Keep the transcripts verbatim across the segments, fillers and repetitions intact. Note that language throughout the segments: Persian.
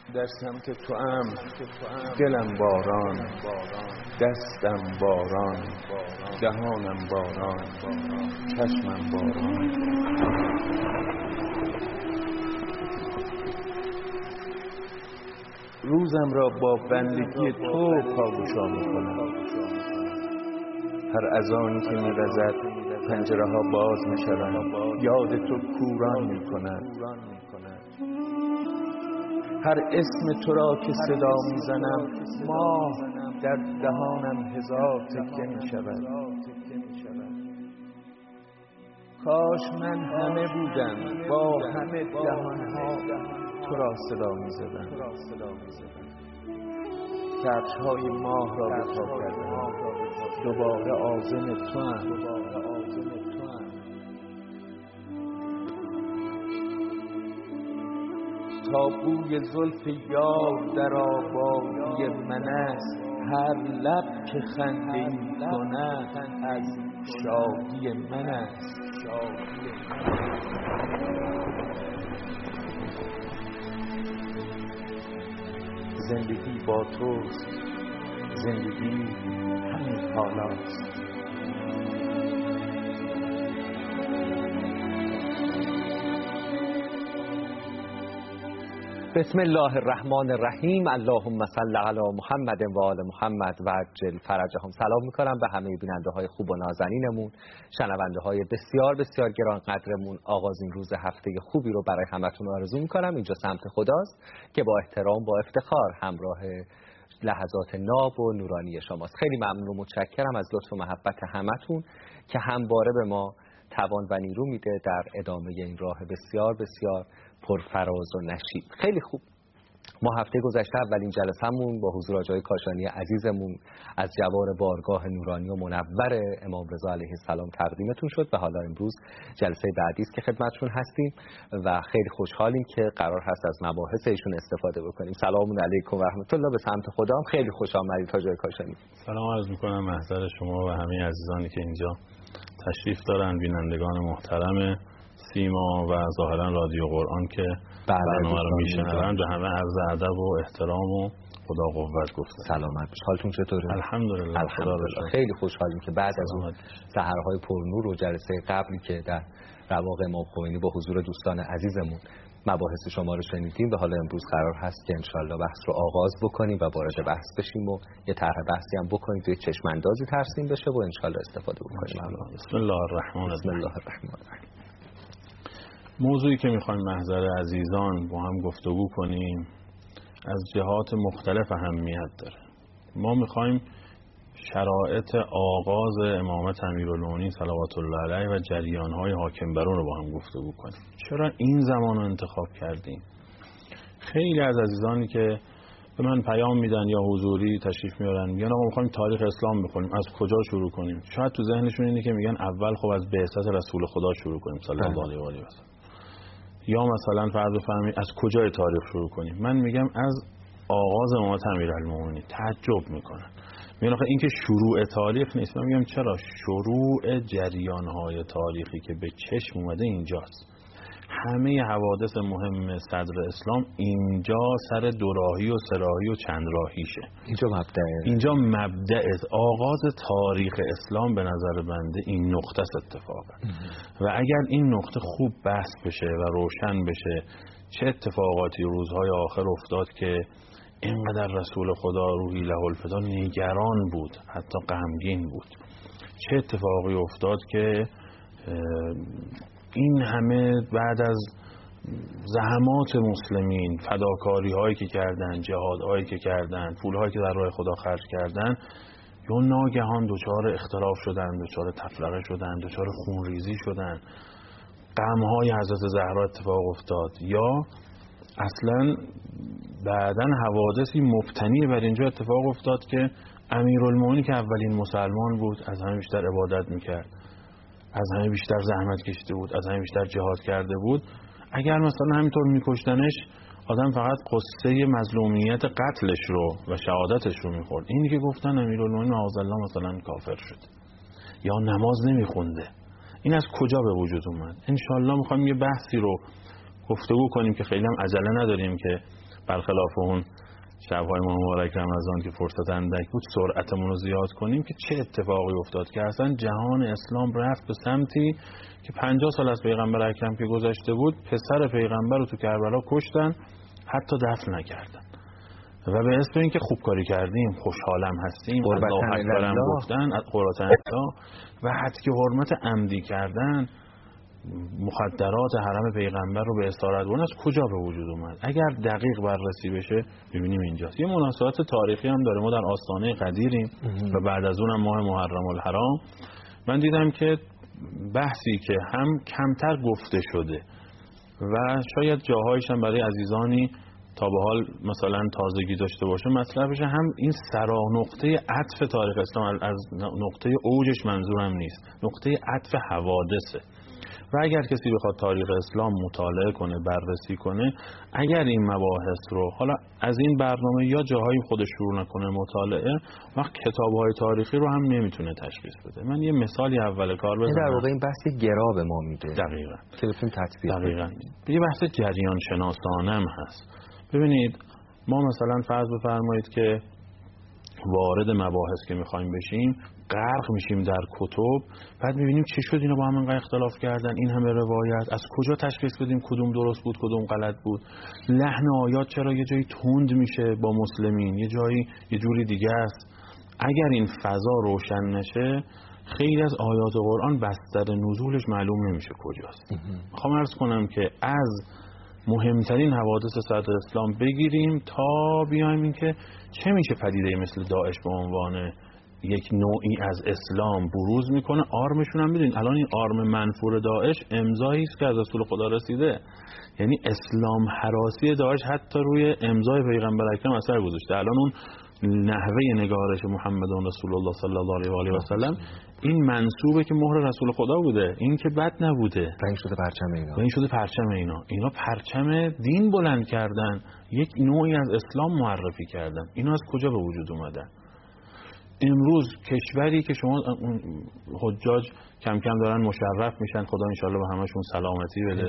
در سمت تو ام دلم باران، دستم باران، دهانم باران، چشمم باران. روزم را با بندگی تو پاگوشا میکنم. هر اذانی که می‌وزد پنجره ها باز میشوند، یاد تو کوران میکند. هر اسم تو را که صدا میزنم، ماه در دهانم هزار تکه میشود. کاش من همه بودم با همه دهانها تو را صدا میزدم. کفش‌های ماه را به پا کردم، دوباره عازم تو ام. تا بوی زلف یار در آبادی من است، هر لب که خنده می کند از شادی من است. زندگی با توست، زندگی همین حالاست. بسم الله الرحمن الرحیم. اللهم صل علی محمد و آل محمد و عجل فرجهم. سلام میکنم به همه بیننده های خوب و نازنینمون، شنونده های بسیار بسیار گران قدرمون. آغاز این روز هفته خوبی رو برای همتون آرزو میکنم. اینجا سمت خداست که با احترام با افتخار همراه لحظات ناب و نورانی شماست. خیلی ممنون و متشکرم از لطف و محبت همتون که همواره به ما توان و نیرو میده در ادامه این راه بسیار بسیار پرفراز و نشیب. خیلی خوب، ما هفته گذشته اولین جلسمون با حضور آقای کاشانی عزیزمون از جوار بارگاه نورانی و منور امام رضا علیه السلام تقدیمتون شد و حالا امروز جلسه بعدی است که خدمتتون هستیم و خیلی خوشحالیم که قرار هست از مباحث ایشون استفاده بکنیم. سلام علیکم و رحمت الله. به سمت خدام خیلی خوش آمدید آقای کاشانی. سلام عرض می‌کنم محضر شما و همه عزیزانی که اینجا تشریف دارن، بینندگان محترم سیما و ظاهرا رادیو قرآن که برنامه رو میشنوند. به همه عرض ادب و احترام و خدا قوت گفتم. سلامت باشید. حالتون چطوره؟ الحمدلله. الحمدلله. خیلی خوشحالیم که بعد از اون سحرهای پرنور و جلسه قبلی که در رواق امام خمینی با حضور دوستان عزیزمون مباحث شما رو شنیدیم و حالا امروز قرار هست که انشالله بحث رو آغاز بکنیم و وارد بحث بشیم و یه طرح بحثی هم بکنیم توی چشم اندازی ترسیم بشه و انشالله استفاده بکنیم. بسم الله الرحمن بسم الله الرحمن الرحیم. موضوعی که میخوایم محضر عزیزان با هم گفتگو کنیم از جهات مختلف اهمیت داره. ما میخوایم شرایط آغاز امامت امیرالمومنین صلوات الله علیه و جریانهای حاکم بر اون رو با هم گفتگو کنیم. چرا این زمان رو انتخاب کردیم؟ خیلی از عزیزانی که به من پیام میدن یا حضوری تشریف میارن میگن آقا میخوایم تاریخ اسلام بخونیم، از کجا شروع کنیم؟ شاید تو ذهنشون اینه که میگن اول خب از بعثت رسول خدا شروع کنیم صلی الله علیه و آله و سلم، یا مثلا فرض فهمی از کجای تاریخ شروع کنیم. من میگم از آغاز امامت امیرالمومنین. تعجب میکنن، میگن آخه این که شروع تاریخ نیست. من میگم چرا؟ شروع جریانهای تاریخی که به چشم اومده اینجاست. همه حوادث مهم صدر اسلام اینجا سر دوراهی و سراهی و چند راهیشه. اینجا مبدأ اینجا مبدأ آغاز تاریخ اسلام به نظر بنده این نقطه است اتفاقا. و اگر این نقطه خوب بحث بشه و روشن بشه چه اتفاقاتی روزهای آخر افتاد که اینقدر رسول خدا روحی له الفدا نگران بود، حتی غمگین بود، چه اتفاقی افتاد که این همه بعد از زحمات مسلمین، فداکاری هایی که کردن، جهاد هایی که کردن، پول هایی که در راه خدا خرج کردن، یا ناگهان دچار اختلاف شدن، دچار تفرقه شدن، دچار خونریزی شدن، غم های حضرت زهرا اتفاق افتاد، یا اصلا بعدن حوادثی مبتنی بر اینجا اتفاق افتاد که امیرالمومنین که اولین مسلمان بود از همه بیشتر عبادت میکرد، از همه بیشتر زحمت کشیده بود، از همه بیشتر جهاد کرده بود، اگر مثلا همینطور میکشتنش آدم فقط قصه مظلومیت قتلش رو و شهادتش رو میخورد. اینی که گفتن امیرالمومنین معاذالله مثلا کافر شد یا نماز نمیخونده، این از کجا به وجود اومد؟ انشالله میخوایم یه بحثی رو گفتگو کنیم که خیلی هم عجله نداریم که برخلاف اون شب‌های مبارک رمضان که فرصت اندک بود سرعتمون رو زیاد کنیم که چه اتفاقی افتاد که اصلا جهان اسلام رفت به سمتی که پنجاه سال از پیغمبر اکرم که گذشته بود پسر پیغمبر رو تو کربلا کشتن، حتی دفن نکردن و به اسم اینکه خوب کاری کردیم، خوشحالم هستیم، الله اکبرم گفتن، قربت الله و حتی که حرمت عمدی کردن، مخدرات حرم پیغمبر رو به اسارت بردن، از کجا به وجود اومد؟ اگر دقیق بررسی بشه ببینیم اینجاست. یه مناسبات تاریخی هم داره. ما در آستانه قدیریم و بعد از اونم ماه محرم الحرام. من دیدم که بحثی که هم کمتر گفته شده و شاید جاهایش هم برای عزیزانی تا به حال مثلا تازگی داشته باشه مطلب بشه، هم این سرا نقطه عطف تاریخ اسلام، از نقطه اوجش منظورم نیست، نقطه عطف حوادثه. و اگر کسی بخواد تاریخ اسلام مطالعه کنه، بررسی کنه، اگر این مباحث رو حالا از این برنامه یا جاهایی خودش شروع نکنه مطالعه، وقت کتاب‌های تاریخی رو هم نمیتونه تشخیص بده. من یه مثالی اول کار بزنم. در واقع این بحث گرا به ما میده. دقیقاً. که بتونیم تطبیق دقیقاً. یه بحث جریان شناسانه هم هست. ببینید ما مثلا فرض بفرمایید که وارد مباحث که میخوایم بشیم غرق میشیم در کتب، بعد میبینیم چه شد اینا با هم انقدر اختلاف کردن، این همه روایت، از کجا تشخیص بدیم کدوم درست بود کدوم غلط بود، لحن آیات چرا یه جایی تند میشه با مسلمین، یه جایی یه جوری دیگه است. اگر این فضا روشن نشه خیلی از آیات قرآن بستر نزولش معلوم نمیشه کجاست. میخوام عرض کنم که از مهمترین حوادث صدر اسلام بگیریم تا بیایم این که چه میشه پدیده مثل داعش به عنوان یک نوعی از اسلام بروز میکنه. آرمشون هم میدونید الان این آرم منفور داعش امضایی است که از رسول خدا رسیده، یعنی اسلام هراسی داعش حتی روی امضای پیغمبر اکرم اثر گذاشته. الان اون نحوه نگارش محمد رسول الله صلی الله علیه و آله و سلم این منسوبه که مهر رسول خدا بوده، این که بد نبوده. و این شده پرچم اینا. و این شده پرچم اینا. اینا پرچم دین بلند کردن، یک نوعی از اسلام معرفی کردن. اینا از کجا به وجود اومدن؟ امروز کشوری که شما حجاج کم کم دارن مشرف میشن، خدا انشالله به همشون سلامتی بده،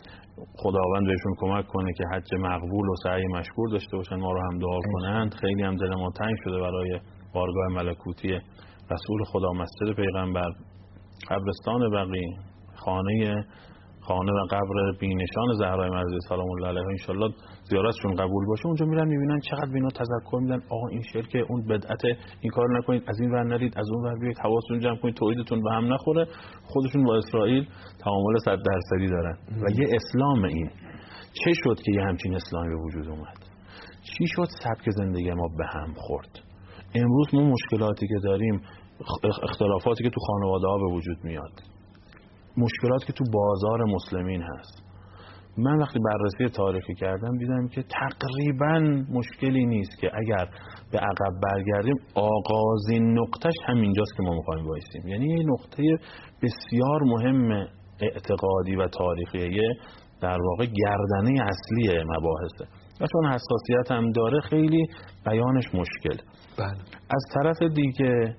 خداوند بهشون کمک کنه که حج مقبول و سعی مشکور داشته باشن، ما رو هم دعا کنند. خیلی هم دل ما تنگ شده برای بارگاه ملکوتی رسول خدا، مسجد پیغمبر، قبرستان بقیع، خانه خانه و قبر بینشان زهرای مرضیه سلام الله علیها، ان شاء الله زیارتشون قبول باشه. اونجا میرن میبینن چقدر بینا تذکر میدن، آقا این شرک، اون بدعت، این کار نکنید، از این ور نرید، از اون ور بیاید، حواستون جمع کنید، توحیدتون به هم نخوره. خودشون با اسرائیل تعامل صد درصدی دارن. و یه اسلام این چه شد که یه همچین اسلامی به وجود اومد؟ چی شد سبک زندگی ما به هم خورد؟ امروز ما مشکلاتی که داریم، اختلافاتی که تو خانواده ها به وجود میاد، مشکلاتی که تو بازار مسلمین هست، من وقتی بررسی تاریخی کردم دیدم که تقریبا مشکلی نیست که اگر به عقب برگردیم آغازین نقطش همینجاست که ما میخوایم وایسیم. یعنی یه نقطه بسیار مهم اعتقادی و تاریخیه، در واقع گردنه اصلی مباحثه و چون حساسیت هم داره خیلی بیانش مشکل. بله. از طرف دیگه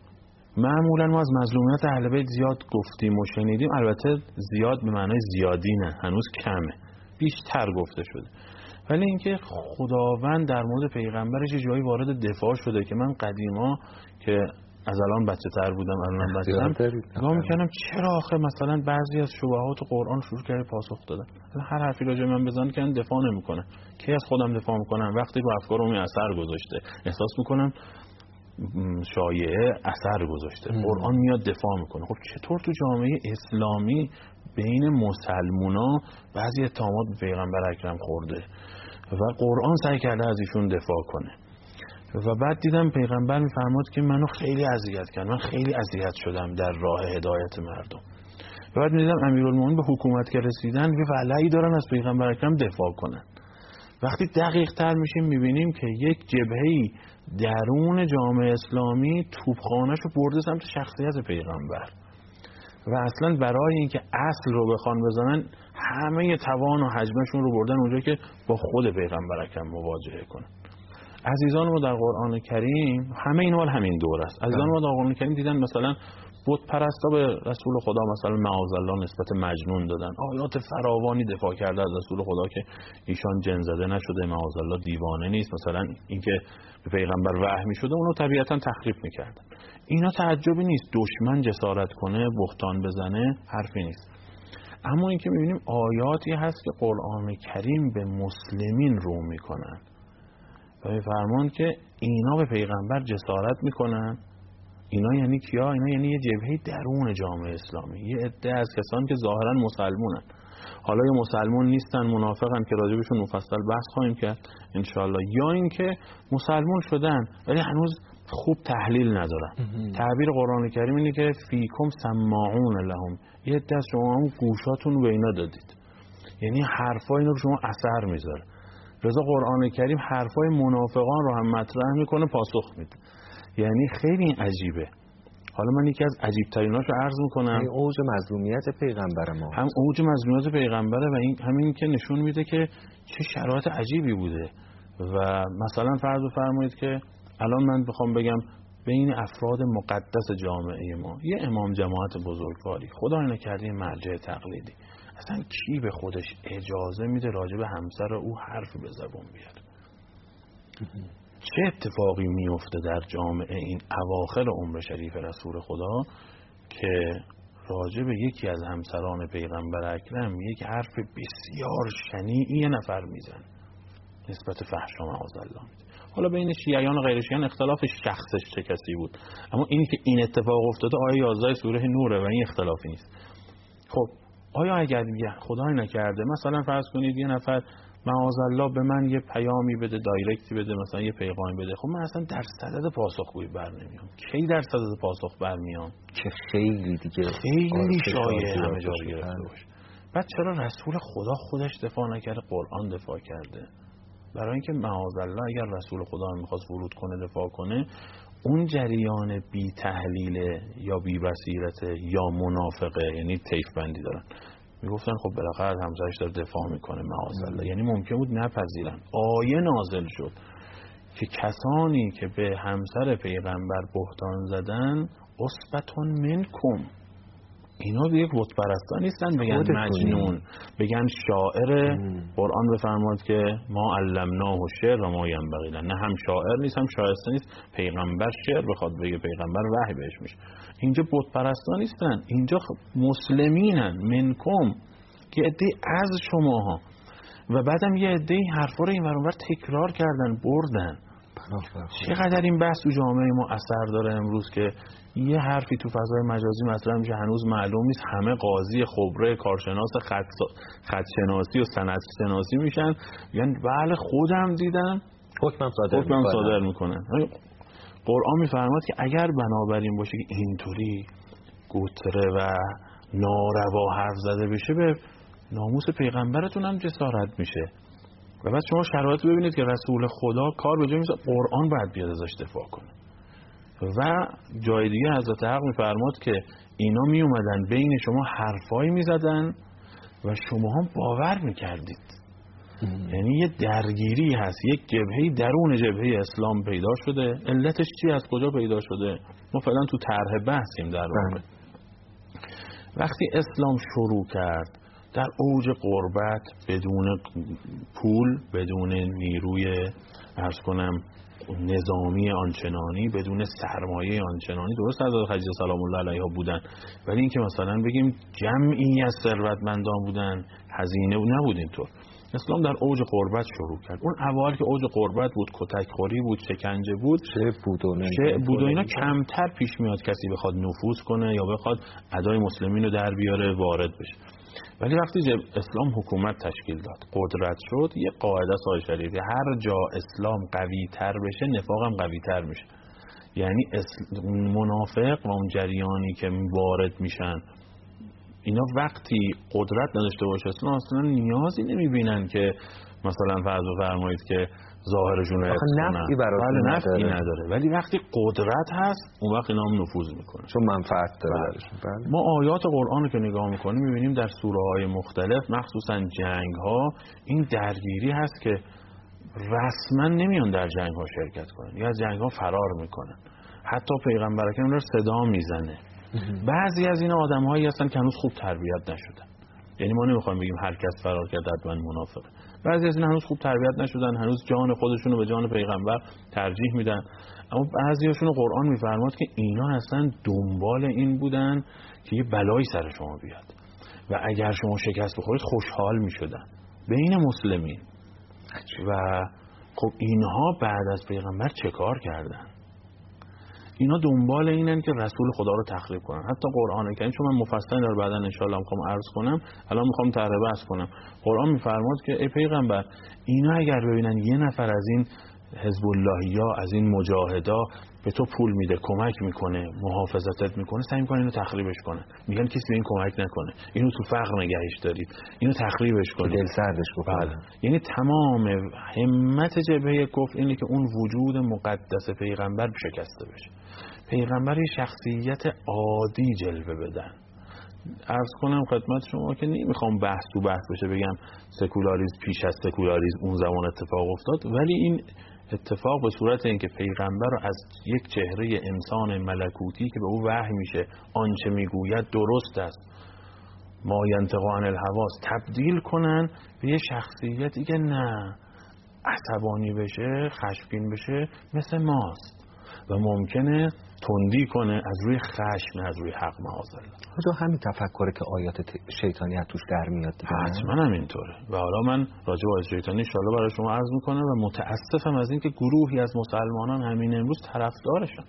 معمولا ما از مظلومیت اهل بیت زیاد گفتیم و شنیدیم، البته زیاد به معنای زیادی نه، هنوز کمه، بیشتر گفته شده. ولی اینکه خداوند در مورد پیغمبرش جایی وارد دفاع شده که من قدیما که از الان بچه تر بودم، الان بچه‌ام، نگاه میکنم چرا آخه مثلا بعضی از شبهات قرآن شروع کرده پاسخ دادن. هر حرفی راجع من بزنن که دفاع نمیکنه، کی از خودم دفاع میکنم؟ وقتی رو افکارم اثر گذاشته احساس میکنم شایعه اثر گذاشته، قرآن میاد دفاع میکنه. خب چطور تو جامعه اسلامی بین مسلمونا بعضی اتهامات به پیغمبر اکرم خورده و قرآن سعی کرده از ایشون دفاع کنه و بعد دیدم پیغمبر میفرماد که منو خیلی اذیت کرد، من خیلی اذیت شدم در راه هدایت مردم. و بعد میدیدم امیرالمومنین به حکومت که رسیدن یه ولعی دارن از پیغمبر اکرم دفاع کنن. وقتی دقیق تر میشیم میبینیم که یک جبهه‌ای درون جامعه اسلامی توپخانه‌شو برده سمت شخصیت پیغمبر و اصلا برای اینکه اصل رو بخوان بزنن همه توان و حجمشون رو بردن اونجا که با خود پیغمبر اکرم مواجهه کنن. عزیزان ما در قرآن کریم همه این مال همین دور است. عزیزان ما در قرآن کریم دیدن مثلا بت پرستا به رسول خدا مثلا معاذالله نسبت مجنون دادن، آیات فراوانی دفاع کرده از رسول خدا که ایشان جن زده نشده، معاذالله دیوانه نیست، مثلا اینکه به پیغمبر وحی میشده اونو طبیعتا تخریب میکردن. اینا تعجبی نیست، دشمن جسارت کنه بهتان بزنه حرفی نیست. اما اینکه میبینیم آیاتی هست که قرآن کریم به مسلمین رو میکنن و میفرمان که اینا به پیغمبر جسارت میکنن. اینا یعنی کیا؟ اینا یعنی یه جبهه درون جامعه اسلامی، یه عده از کسانی که ظاهرا مسلمونن، حالا یا مسلمون نیستن منافقن که راجبشون مفصل بحث خواهیم کرد انشاءالله، یا اینکه مسلمون شدن ولی هنوز خوب تحلیل ندارن. تعبیر قرآن کریم اینه که فیکم سماعون لهم، یه عده از شما هم گوشاتون به اینا دادید، یعنی حرفای اینا رو شما اثر میذاره. رضا قرآن کریم حرفای منافقان رو هم مطرح میکنه پاسخ میده، یعنی خیلی عجیبه. حالا من یکی از عجیب تریناشو عرض میکنم، اوج مظلومیت پیغمبر ما، هم اوج مظلومیت پیغمبره و این همین که نشون میده که چه شرایط عجیبی بوده. و مثلا فرض بفرمایید که الان من بخوام بگم بین افراد مقدس جامعه ما یه امام جماعت بزرگواری خدا نکرده مرجع تقلیدی، اصلا کی به خودش اجازه میده راجع به همسر او حرف به زبون بیاره؟ چه اتفاقی میفته در جامعه این اواخر عمر شریف رسول خدا که راجع به یکی از همسران پیغمبر اکرم یک حرف بسیار شنیعی یه نفر میزنه نسبت فحش و معاذالله میده. حالا بین شیعیان و غیر شیعیان اختلاف شخصش چه کسی بود، اما اینی که این اتفاق افتاده آیه یازده سوره نوره و این اختلافی نیست. خب آیا اگر خدای نکرده مثلا فرض کنید یه نفر معاذالله به من یه پیامی بده، دایرکتی بده، مثلا یه پیغامی بده، خب من اصلا در صدد پاسخگویی بر نمیام. کی در صدد پاسخ برمیام؟ که خیلی دیگه خیلی شایعه همه جا رو گرفته باشه. بعد چرا رسول خدا خودش دفاع نکرده، قرآن دفاع کرده؟ برای اینکه معاذالله اگر رسول خدا هم میخواست ورود کنه دفاع کنه، اون جریان بی تحلیل یا بی بصیرت یا منافقه، یعنی طیف بندی دارن، میگفتن خب بالاخره همسرش داره دفاع میکنه معاذالله، یعنی ممکن بود نپذیرن. آیه نازل شد که کسانی که به همسر پیغمبر بهتان زدن اصبتون منکم، اینا دیگه بت پرستا نیستن بگن مجنون، بگن شاعر. قرآن بفرماد که ما علمناه الشعر و ما ینبغی له، نه هم شاعر نیست هم شایسته نیست پیغمبر شعر بخواد بگه، پیغمبر وحی بهش میشه. اینجا بت پرستا نیستن، اینجا منکم منکم که عده از شماها، و بعدم یه عده این حرفا رو این ور اون ور تکرار کردن بردن. چقدر این بحث تو جامعه ما اثر داره امروز که یه حرفی تو فضای مجازی مطرح میشه هنوز معلوم نیست، همه قاضی خبره کارشناس خط خطشناسی و سندشناسی میشن، یعنی بله خودم دیدم حکمم صادر حکمم صادر میکنن. قرآن میفرماد که اگر بنابراین باشه که اینطوری گوتره و ناروا حرف زده بشه به ناموس پیغمبرتون هم جسارت میشه. و بعد شما شرایط ببینید که رسول خدا کار به جای میشه قرآن باید بیاد ازش دفاع کنه. و جای دیگه حضرت حق میفرماد که اینا می اومدن بین شما حرفایی میزدن و شما هم باور میکردید. یعنی یه درگیری هست، یک جبهه درون جبهه اسلام پیدا شده. علتش چی، از کجا پیدا شده؟ ما فعلا تو طرح بحثیم. در واقع وقتی اسلام شروع کرد در اوج غربت، بدون پول، بدون نیروی عرض کنم نظامی آنچنانی، بدون سرمایه آنچنانی، درست حضرت خدیجه سلام الله علیها بودن، ولی اینکه مثلا بگیم جمعی از ثروتمندان بودن، هزینه نبود اینطور. اسلام در اوج غربت شروع کرد. اون اول که اوج غربت بود، کتک خوری بود، شکنجه بود، چه بود و چه بود و اینا کمتر پیش میاد کسی بخواد نفوذ کنه یا بخواد ادای مسلمین رو در بیاره وارد بشه. ولی وقتی اسلام حکومت تشکیل داد، قدرت شد، یه قاعده است آیه شریفه، هر جا اسلام قوی تر بشه نفاق هم قوی تر میشه. یعنی منافق و اون جریانی که وارد میشن اینا وقتی قدرت نداشته باشه اسلام اصلا نیازی نمیبینن که مثلا فرض بفرمایید که ظاهرشون رو حفظ کنن، نفعی براشون بله نفعی نداره. نداره، ولی وقتی قدرت هست اون وقت اینا هم نفوذ میکنه چون منفعت داره بله. بله. ما آیات قرآن رو که نگاه میکنیم میبینیم در سوره های مختلف مخصوصا جنگ ها این درگیری هست که رسما نمیان در جنگ ها شرکت کنن یا از جنگ ها فرار میکنن. حتی پیغمبر اکرم رو صدا میزنه بعضی از اینا آدم‌هایی هستن که هنوز خوب تربیت نشدن. یعنی ما نمیخوایم بگیم هر کس فرار کرد حتما منافقه. بعضی از اینا هنوز خوب تربیت نشدن، هنوز جان خودشون رو به جان پیغمبر ترجیح میدن. اما بعضیاشون رو قرآن میفرماد که اینا اصلا دنبال این بودن که یه بلایی سر شما بیاد و اگر شما شکست بخورید خوشحال میشدن بین مسلمین. و خب اینها بعد از پیغمبر چه کار کردن؟ اینا دنبال اینن که رسول خدا رو تخریب کنن. حتی قرآن کریم، چون من مفصل داره بعدا ان شاء الله میخوام عرض کنم، الان میخوام طرح بحث کنم. قرآن میفرماد که ای پیغمبر، اینا اگر ببینن یه نفر از این حزب اللهیا، از این مجاهدا به تو پول میده، کمک میکنه، محافظتت میکنه، سعی میکنن اینو تخریبش کنن. میگن کسی به این کمک نکنه، اینو تو فقر نگهش دارید، اینو تخریبش کنید، دل سردش بکنه. یعنی تمام همت جبهه کفر اینه که اون وجود مقدس پیغمبر شکسته بشه. پیغمبر یه شخصیت عادی جلوه بدن. عرض کنم خدمت شما که نمیخوام بحث تو بحث بشه بگم سکولاریسم پیش از سکولاریسم اون زمان اتفاق افتاد، ولی این اتفاق به صورت اینکه پیغمبر رو از یک چهره انسان ملکوتی که به او وحی میشه آنچه میگوید درست است، ما ینطق عن الهوا، تبدیل کنن به یه شخصیتی که نه عصبانی بشه، خشمگین بشه، مثل ماست و ممکنه تندی کنه از روی خشم، از روی حق معاذالله. خدا همین تفکره که آیات شیطانی از توش در میاد دیگه. حتما همینطوره. و حالا من راجع به آیات شیطانی ان شاءالله برای شما عرض میکنم و متاسفم از این که گروهی از مسلمانان همین امروز طرفدارشن.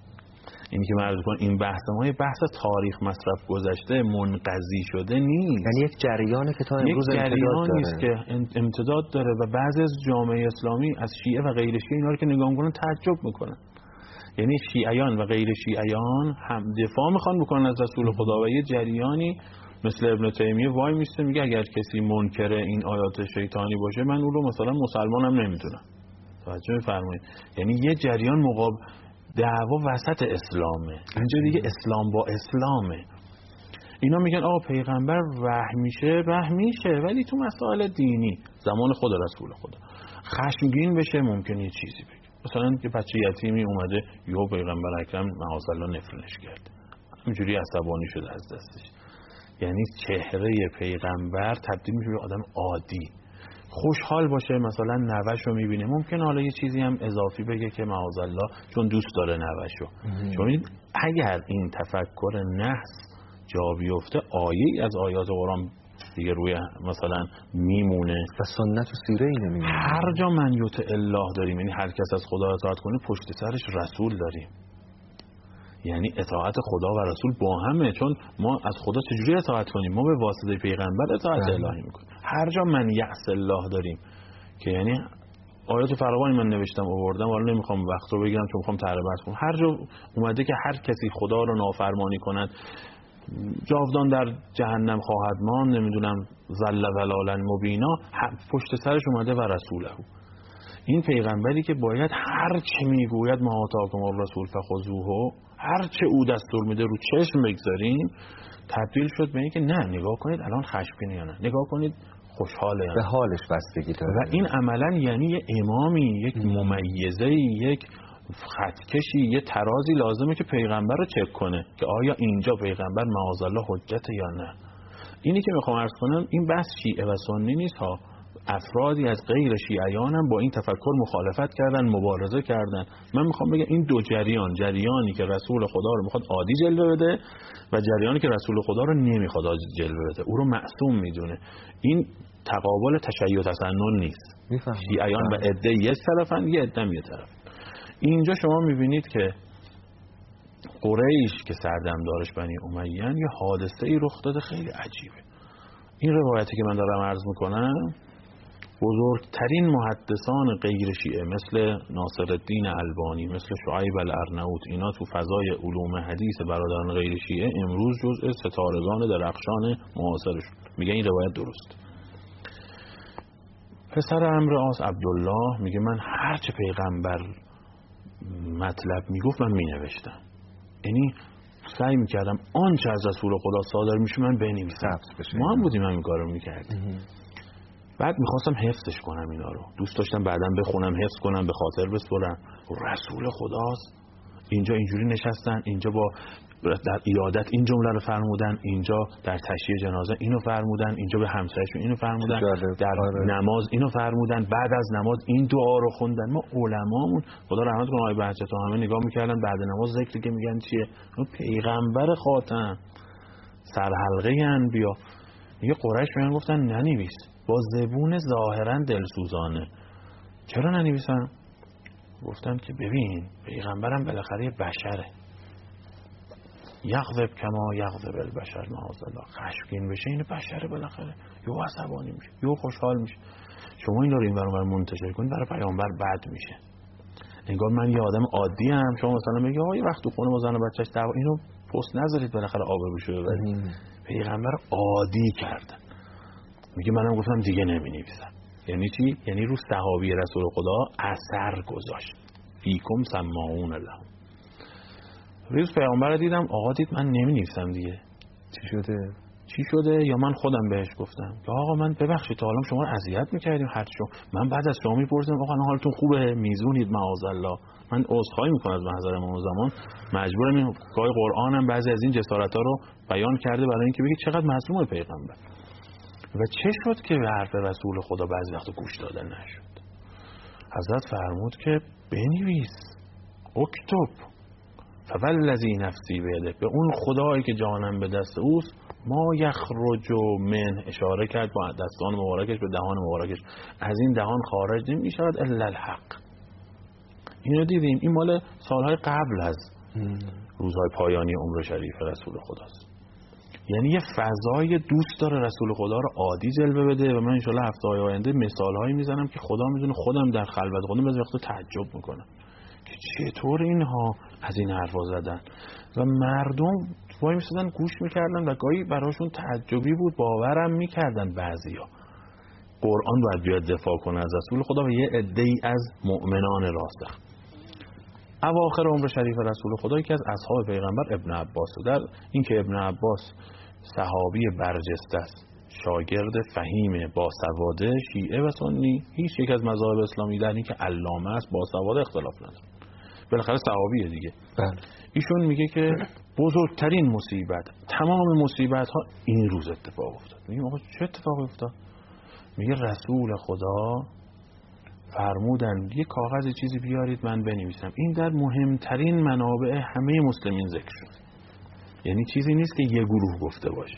این که من عرض کنم این بحث ما یه بحث تاریخ مصرف گذشته منقضی شده نیست. یعنی یک جریانی که تا امروز امتداد داره. که امتداد داره و بعضی از جامعه اسلامی از شیعه و غیر شیعه اینا رو که نگاه میکنن تعجب میکنن. یعنی شیعیان و غیر شیعیان هم دفاع میخوان بکنن از رسول خدا و یه جریانی مثل ابن تیمیه وای میسته میگه اگر کسی منکر این آیات شیطانی باشه من اون رو مثلا مسلمانم نمیدونم. توجه میفرمایید؟ یعنی یه جریان مقابل دعوا وسط اسلامه. اینجا دیگه اسلام با اسلامه. اینا میگن آقا پیغمبر وحی میشه، وحی میشه ولی تو مسائل دینی زمان خود رسول خدا خشمگین بشه ممکنه یه چیزی بگه. مثلا یه بچه یتیمی اومده یهو پیغمبر اکرم معاذالله نفرینش کرد، همینجوری عصبانی شده از دستش. یعنی چهره پیغمبر تبدیل میشه به آدم عادی. خوشحال باشه مثلا نوه‌شو میبینه، ممکنه حالا یه چیزی هم اضافی بگه که معاذالله چون دوست داره نوه‌شو. چون اگر این تفکر نحس جا بیفته آیه از آیات قرآن دیگه روی مثلا میمونه و سنت و سیره اینه میمونه. هر جا من یطع الله داریم، یعنی هر کس از خدا اطاعت کنه پشت سرش رسول داریم. یعنی اطاعت خدا و رسول با همه، چون ما از خدا چجوری اطاعت کنیم؟ ما به واسطه پیغمبر اطاعت الهی میکنیم. هر جا من یعص الله داریم که یعنی آیات فراوانی من نوشتم آوردم، حالا نمیخوام وقت رو بگیرم چون میخوام تعریف کنم. هر جا اومده که هر کسی خدا رو نافرمانی کند جاودان در جهنم خواهد ماند، نمیدونم ذل ذلالا مبینا، پشت سرش اومده و رسوله. این پیغمبری که باید هر چه میگوید ما آتاکم الرسول فخذوه، هر چه او دستور میده رو چشم بگذارین، تبدیل شد به این که نه نگاه کنید الان خشمگینه یا نه، نگاه کنید خوشحاله یا نه. به حالش بستگی داره. و این عملا یعنی یه امامی، یک ممیزه، یک خطکشی، یه ترازی لازمه که پیغمبر رو چک کنه که آیا اینجا پیغمبر معاذالله حجت یا نه. اینی که میخوام عرض کنم این بحث شیعه و سنی نیست ها. افرادی از غیر شیعیان هم با این تفکر مخالفت کردن، مبارزه کردن. من میخوام بگم این دو جریان، جریانی که رسول خدا رو میخواد عادی جلوه بده و جریانی که رسول خدا رو نمیخواد عادی جلوه بده، او رو معصوم میدونه. این تقابل تشیع و تسنن نیست. شیعیان و عده یک طرفن، یه عده یه طرف. اینجا شما میبینید که قریش که سردمدارش بنی امیه یه حادثه ای رخ داده خیلی عجیبه. این روایتی که من دارم عرض میکنم بزرگترین محدثان غیر شیعه مثل ناصرالدین البانی، مثل شعیب الارنوط، اینا تو فضای علوم حدیث برادران غیر شیعه امروز جزء ستارگان درخشان معاصرشون. میگه این روایت درست. پسر عمرو عاص عبدالله میگه من هرچه پیغمبر مطلب میگفت من مینوشتم، یعنی سعی میکردم آنچه از رسول خدا صادر میشه من بنویسم. ما هم بودیم همین کارو میکردیم. بعد میخواستم حفظش کنم اینا رو، دوست داشتم بعداً بخونم، حفظ کنم، به خاطر بسپرم. رسول خداست اینجا اینجوری نشستن، اینجا با در عیادت این جمله رو فرمودن، اینجا در تشییع جنازه اینو فرمودن، اینجا به همسایه‌شون اینو فرمودن، در نماز اینو فرمودن، بعد از نماز این دعا رو خوندن. ما علمامون خدا رحمت کنه آقای بهجت همه نگاه میکردن بعد نماز ذکری که میگن چیه؟ پیغمبر خاتم سرحلقه انبیا. میگه قریش میگن گفتن ننویس با زبون ظاهرا دلسوزانه. چرا ننویسن؟ گفتن که ببین پیغمبرم بالاخره بشره، یغضب کما یغضب البشر معاذالله، خشمگین بشه این بشره بالاخره، یو عصبانی میشه یو خوشحال میشه. شما این رو این برابر منتشر کنید برای پیامبر بد میشه. انگار من یه آدم عادی ام، شما مثلا میگی آقا یه وقت تو خونه ما زن و بچه‌ش دعوا، اینو پست نذارید بالاخره آبروشو ببرید. پیغمبر عادی کردن. میگه منم گفتم دیگه نمی‌نویسم. یعنی چی؟ یعنی رو صحابی رسول خدا اثر گذاشت. فیکم سماعون لهم. روز پیامبر دیدم آقا دید من نمی‌نویسم دیگه. چی شده؟ چی شده؟ یا من خودم بهش گفتم که آقا من ببخشید تا حالا شما رو اذیت می‌کردیم هر چون من بعد از شما می‌پرسیدم آقا حالتون خوبه؟ میزونید معاذالله. من عذرخواهی می‌کنم از محضر امام زمان، مجبورم این گاهی قرآنم بعضی از این جسارت‌ها رو بیان کرده برای اینکه بگید چقدر مظلومه پیغمبر. و چه شد که به حرف رسول خدا بعضی وقت گوش داده نشد؟ حضرت فرمود که بنویس، اکتب، فوالذی نفسی بیده، به اون خدایی که جانم به دست اوست، ما یخرج من، اشاره کرد با دستان مبارکش به دهان مبارکش، از این دهان خارج نمی شود الا الحق. اینو دیدیم، این مال سالهای قبل از روزهای پایانی عمر شریف رسول خداست. یعنی یه فضای دوست داره رسول خدا رو عادی جلوه بده و من انشالله هفته های آینده مثالهایی میزنم که خدا میدونه خودم در خلوت خودم بعضی وقتا تعجب میکنم که چطور اینها از این حرفا زدن و مردم وای میسادن گوش میکردن و گاهی براشون تعجبی بود، باورم میکردن بعضیا. قرآن باید بیاد دفاع کنه از رسول خدا و یه عده‌ای از مؤمنان راسخ. اواخر عمر شریف رسول خدا یکی از اصحاب پیغمبر ابن عباس، در این که ابن عباس صحابی برجسته است، شاگرد فهیم باسواده شیعه و سنی، هیچ یک از مذاهب اسلامی در این که علامه است باسواده اختلاف نداره، بالاخره صحابیه دیگه. بله. ایشون میگه که بزرگترین مصیبت، تمام مصیبت ها این روز اتفاق افتاد. میگه آقا چه اتفاقی افتاد؟ میگه رسول خدا فرمودن یه کاغذ چیزی بیارید من بنویسم. این در مهمترین منابع همه مسلمین ذکر شد. یعنی چیزی نیست که یه گروه گفته باشه.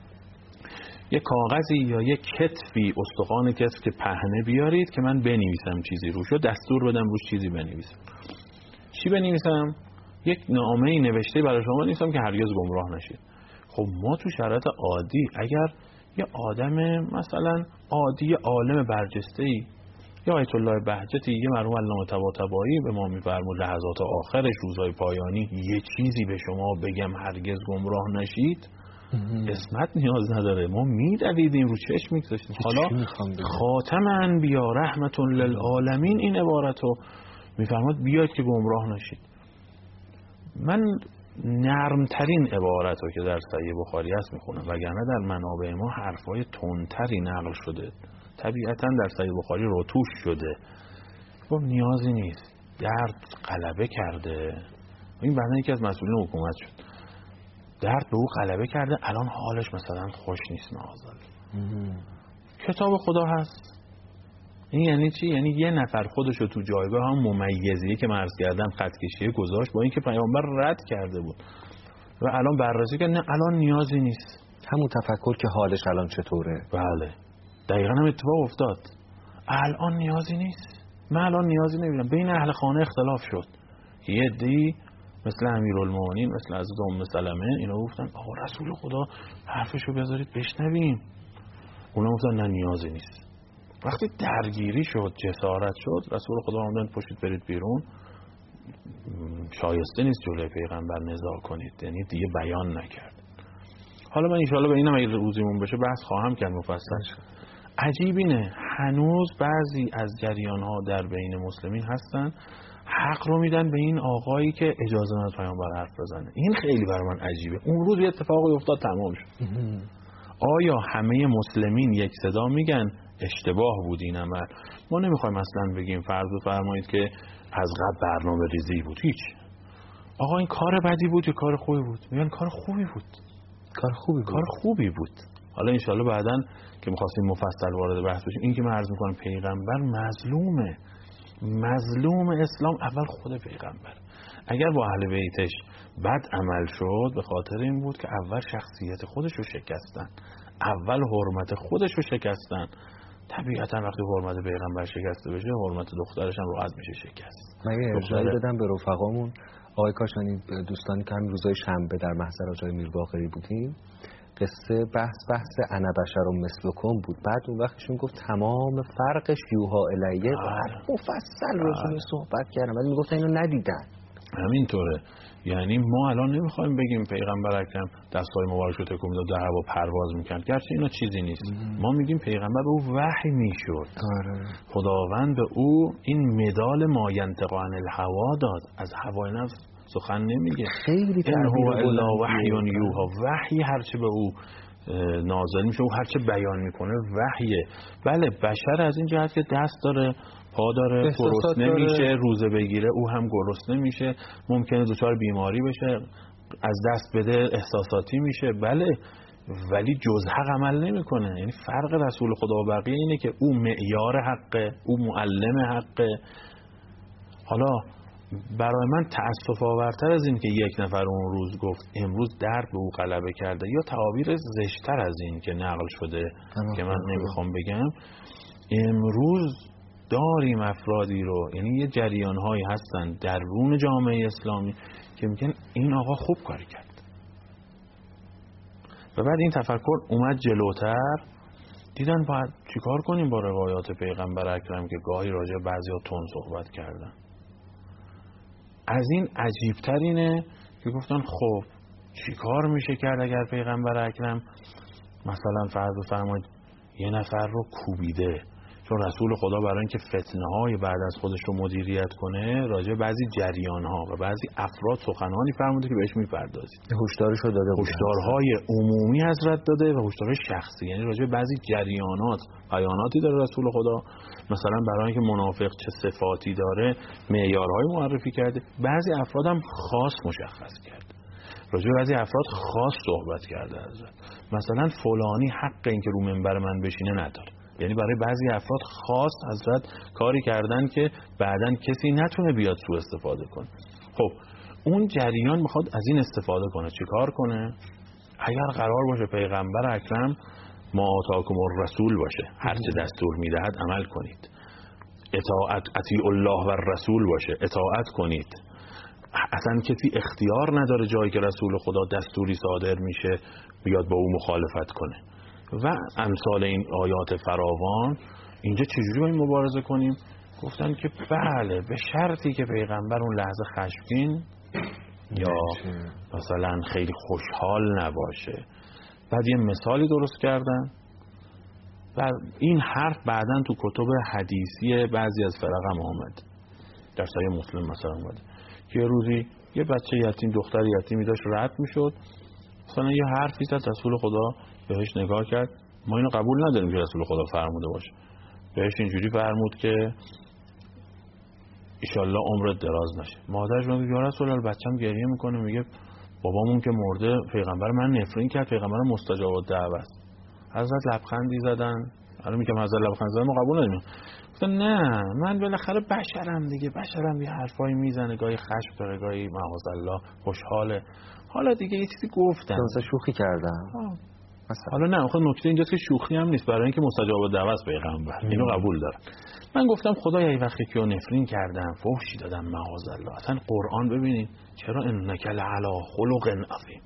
یه کاغذی یا یه کتفی، استخوان کتف که پهنه بیارید که من بنویسم چیزی روش، و دستور بدم روش چیزی بنویسم. چی بنویسم؟ یک نامه‌ای نوشته برای شما بنویسم که هرگز گمراه نشید. خب ما تو شرایط عادی اگر یه آدم مثلا عادی عالم برجسته‌ای یا آیت الله بهجتی، یه مرحوم علامه طباطبایی به ما میفرمود لحظات آخرش روزهای پایانی یه چیزی به شما بگم هرگز گمراه نشید، اسمت نیاز نداره، ما میدویدیم رو چشم میگذاشتیم. حالا خاتم انبیا رحمت للعالمین این عبارتو میفرماد بیاید که گمراه نشید. من نرمترین عبارتو که در صحیح بخاری هست میخونم، وگرنه در منابع ما حرفای تندتری نقل شده، طبیعتا در صحیح بخاری رتوش شده. خب نیازی نیست، درد غلبه کرده. این بعدا یکی از مسئولین حکومت شد، درد به او غلبه کرده، الان حالش مثلا خوش نیست معاذالله. کتاب خدا هست. این یعنی چی؟ یعنی یه نفر خودشو تو جایگاه هم ممیزیه که مرز کردن خط کشیه گذاشت، با اینکه پیامبر رد کرده بود و الان بررسی کرد نه الان نیازی نیست. همون تفکر که حالش الان چطوره. بله دقیقا هم اتفاق افتاد. الان نیازی نیست، من الان نیازی نمیبینم. بین اهل خانه اختلاف شد، یه عده‌ای مثل امیرالمومنین، مثل حضرت ام سلمه، اینا گفتن آقا رسول خدا حرفشو بذارید بشنویم. اونا گفتن نه نیازی نیست. وقتی درگیری شد، جسارت شد، رسول خدا آمدن پشت برید بیرون، شایسته نیست جلوی پیغمبر نزاع کنید، یعنی دیگه بیان نکرد. حالا من انشاءالله به اینم اگه روزیمون بشه بحث خواهم کرد مفصل. عجیب اینه هنوز بعضی از جریان‌ها در بین مسلمین هستن حق رو میدن به این آقایی که اجازه نداد پیامبر حرف بزنه. این خیلی برای من عجیبه. اون روز یه اتفاقی افتاد تمام شد. آیا همه مسلمین یک صدا میگن اشتباه بود این عمل؟ ما نمیخوایم اصلا بگیم فرض بفرمایید که از قبل برنامه ریزی بود، هیچ. آقا این کار بدی بود یا کار خوبی بود؟ میگن کار خوبی بود. کار خوبی بود. کار خوبی بود. حالا انشالله بعداً که می‌خواستیم مفصل وارد بحث بشیم، این که من عرض می‌کنم پیغمبر مظلومه. مظلوم اسلام اول خود پیغمبر. اگر با اهل بیتش بد عمل شد به خاطر این بود که اول شخصیت خودش رو شکستن، اول حرمت خودش رو شکستن. طبیعتا وقتی حرمت پیغمبر شکسته بشه حرمت دخترش هم راحت میشه شکست. من یه ارجاعی بدم به رفقامون. آقای کاشانی، دوستانی که همین روزای شنبه در محضر آقای میرباقری بودیم، قصه بحث بحث انا بشر مثلکم بود. بعد اون وقتشون گفت تمام فرقش یوها الیه، بعد مفصل راجعش صحبت کردن ولی میگفتن اینو ندیدن. همینطوره. یعنی ما الان نمیخوایم بگیم پیغمبر اکرم دستای مبارک رو تکون میداد در هوا پرواز میکرد، گرچه اینا چیزی نیست. ام. ما میگیم پیغمبر به او وحی میشد. آره. خداوند به او این مدال ما ینطق عن الهوا داد، از هوای نفس سخن نمیگه. خیلی این هو الا وحی یوها، وحی هرچه به او نازل میشه و هرچه بیان میکنه وحیه. بله بشر از این جهت که دست داره، پا داره، گرسنه میشه، روزه بگیره او هم گرسنه میشه، ممکنه دچار بیماری بشه، از دست بده احساساتی میشه. بله ولی جز حق عمل نمیکنه. یعنی فرق رسول خدا و بقیه اینه که او معیار حقه، او معلم حقه. حالا برای من تأسف آورتر از این که یک نفر اون روز گفت امروز درد به او غلبه کرده، یا تعابیر زشتر از این که نقل شده که من نمیخوام بگم، امروز داریم افرادی رو، یعنی یه جریان‌هایی هستن درون جامعه اسلامی که میگن این آقا خوب کاری کرد و بعد این تفکر اومد جلوتر، دیدن باید چیکار کنیم با روایات پیغمبر اکرم که گاهی راجع بعضیا تون صحبت کردن. از این عجیبتر اینه که گفتن خب چیکار میشه کرد اگر پیغمبر اکرم مثلا فرض بفرمایید یه نفر رو کوبیده، چون رسول خدا برای اینکه فتنه‌های بعد از خودش رو مدیریت کنه راجع بعضی جریان‌ها و بعضی افراد سخنانی فرموده که بهش می‌پردازید. هشدارشو داده بود. هشدارهای عمومی حضرت داده و هشدارهای شخصی، یعنی راجع بعضی جریانات بیاناتی داره رسول خدا، مثلا برای اینکه منافق چه صفاتی داره معیارهای معرفی کرده. بعضی افراد هم خاص مشخص کرده، راجع بعضی افراد خاص صحبت کرده حضرت. مثلا فلانی حق این که رو منبر من بشینه نداره، یعنی برای بعضی افراد خاص حضرت کاری کردن که بعداً کسی نتونه بیاد سوء استفاده کنه. خب اون جریان میخواد از این استفاده کنه، چی کار کنه؟ اگر قرار باشه پیغمبر اکرم ما آتاکم الرسول باشه، هرچه دستور میدهد عمل کنید، اطاعت اطیع الله و رسول باشه، اطاعت کنید، اصلا کسی اختیار نداره جایی که رسول خدا دستوری صادر میشه بیاد با او مخالفت کنه و امثال این آیات فراوان. اینجا چجوری با این مبارزه کنیم؟ گفتن که بله به شرطی که پیغمبر اون لحظه خشمگین یا مثلا خیلی خوشحال نباشه. بعد یه مثالی درست کردن و این حرف بعداً تو کتب حدیثی بعضی از فرق هم آمد، در صحیح مسلم مثلا اومده که یه روزی یه بچه یتیم، دختر یتیمی داشت رد میشد، مثلا یه حرفی زد، رسول خدا بهش نگاه کرد، ما اینو قبول نداریم که رسول خدا فرموده باشه، بهش اینجوری فرمود که ایشالله عمرت دراز نشه. مادرش میگه یا رسول الله بچه‌م گریه میکنه، میگه بابامون که مرده پیغمبر من نفرین کرد، پیغمبر مستجاب الدعوه است. حضرت لبخندی زدن، حالا میگم حضرت لبخند زدن ما قبول نداریم. گفتن نه من بالاخره بشرم دیگه، بشرم یه حرفایی میزنه، گاهی خشم داره، گاهی معاذالله خوشحاله، حالا دیگه یه چیزی گفتن، مثلا شوخی کردن. حالا نه آخه نکته اینجاست که شوخی هم نیست، برای اینکه مستجاب الدعوه است پیغمبر، اینو قبول داره. من گفتم خدایا این وقتی که نفرین کردم، فحشی دادم معاذالله، اصلا قرآن ببینید چرا انک لعلی خلق عظیم،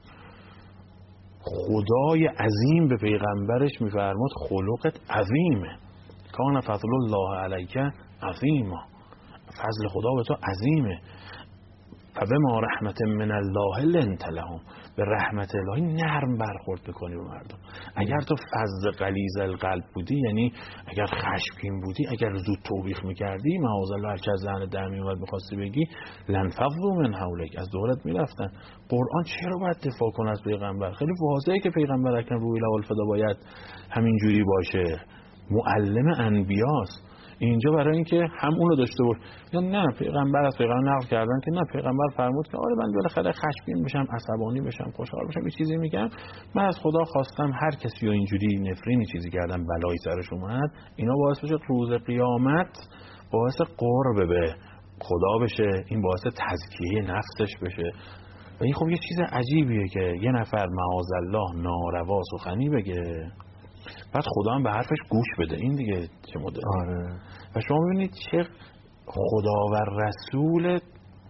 خدای عظیم به پیغمبرش میفرماد خلقت عظیمه، کان فضل الله علیک عظیما، فضل خدا به تو عظیمه، فبما رحمت من الله لنت لهم، به رحمت الهی نرم برخورد میکنی به مردم. اگر تو فظ غلیظ القلب بودی، یعنی اگر خشمگین بودی، اگر زود توبیخ میکردی، معاذالله هر چه از ذهن در میومد میخواستی بگی، لنفضوا من حولک، از دورت میرفتن. قرآن چرا باید دفاع کنه از پیغمبر؟ خیلی واضحه که پیغمبر اکرم روی الفدا باید همین جوری باشه، معلم انبیاست. اینجا برای اینکه هم اون رو داشته باش یا نه پیغمبر از پیغمبر نقل کردن که نه پیغمبر فرمود که آره من بالاخره خشمگین بشم، عصبانی بشم، خوشحال بشم، یه چیزی میگم، من از خدا خواستم هر کسی رو اینجوری نفرینی چیزی کردم بلایی سرش اومد، اینا باعث بشه روز قیامت باعث قرب به خدا بشه، این باعث تزکیه نفسش بشه. و این خب یه چیز عجیبیه که یه نفر معاذالله ناروا سخنی بگه بعد خدا هم به حرفش گوش بده. این دیگه چه مدل. آره. و شما ببینید چه خدا و رسول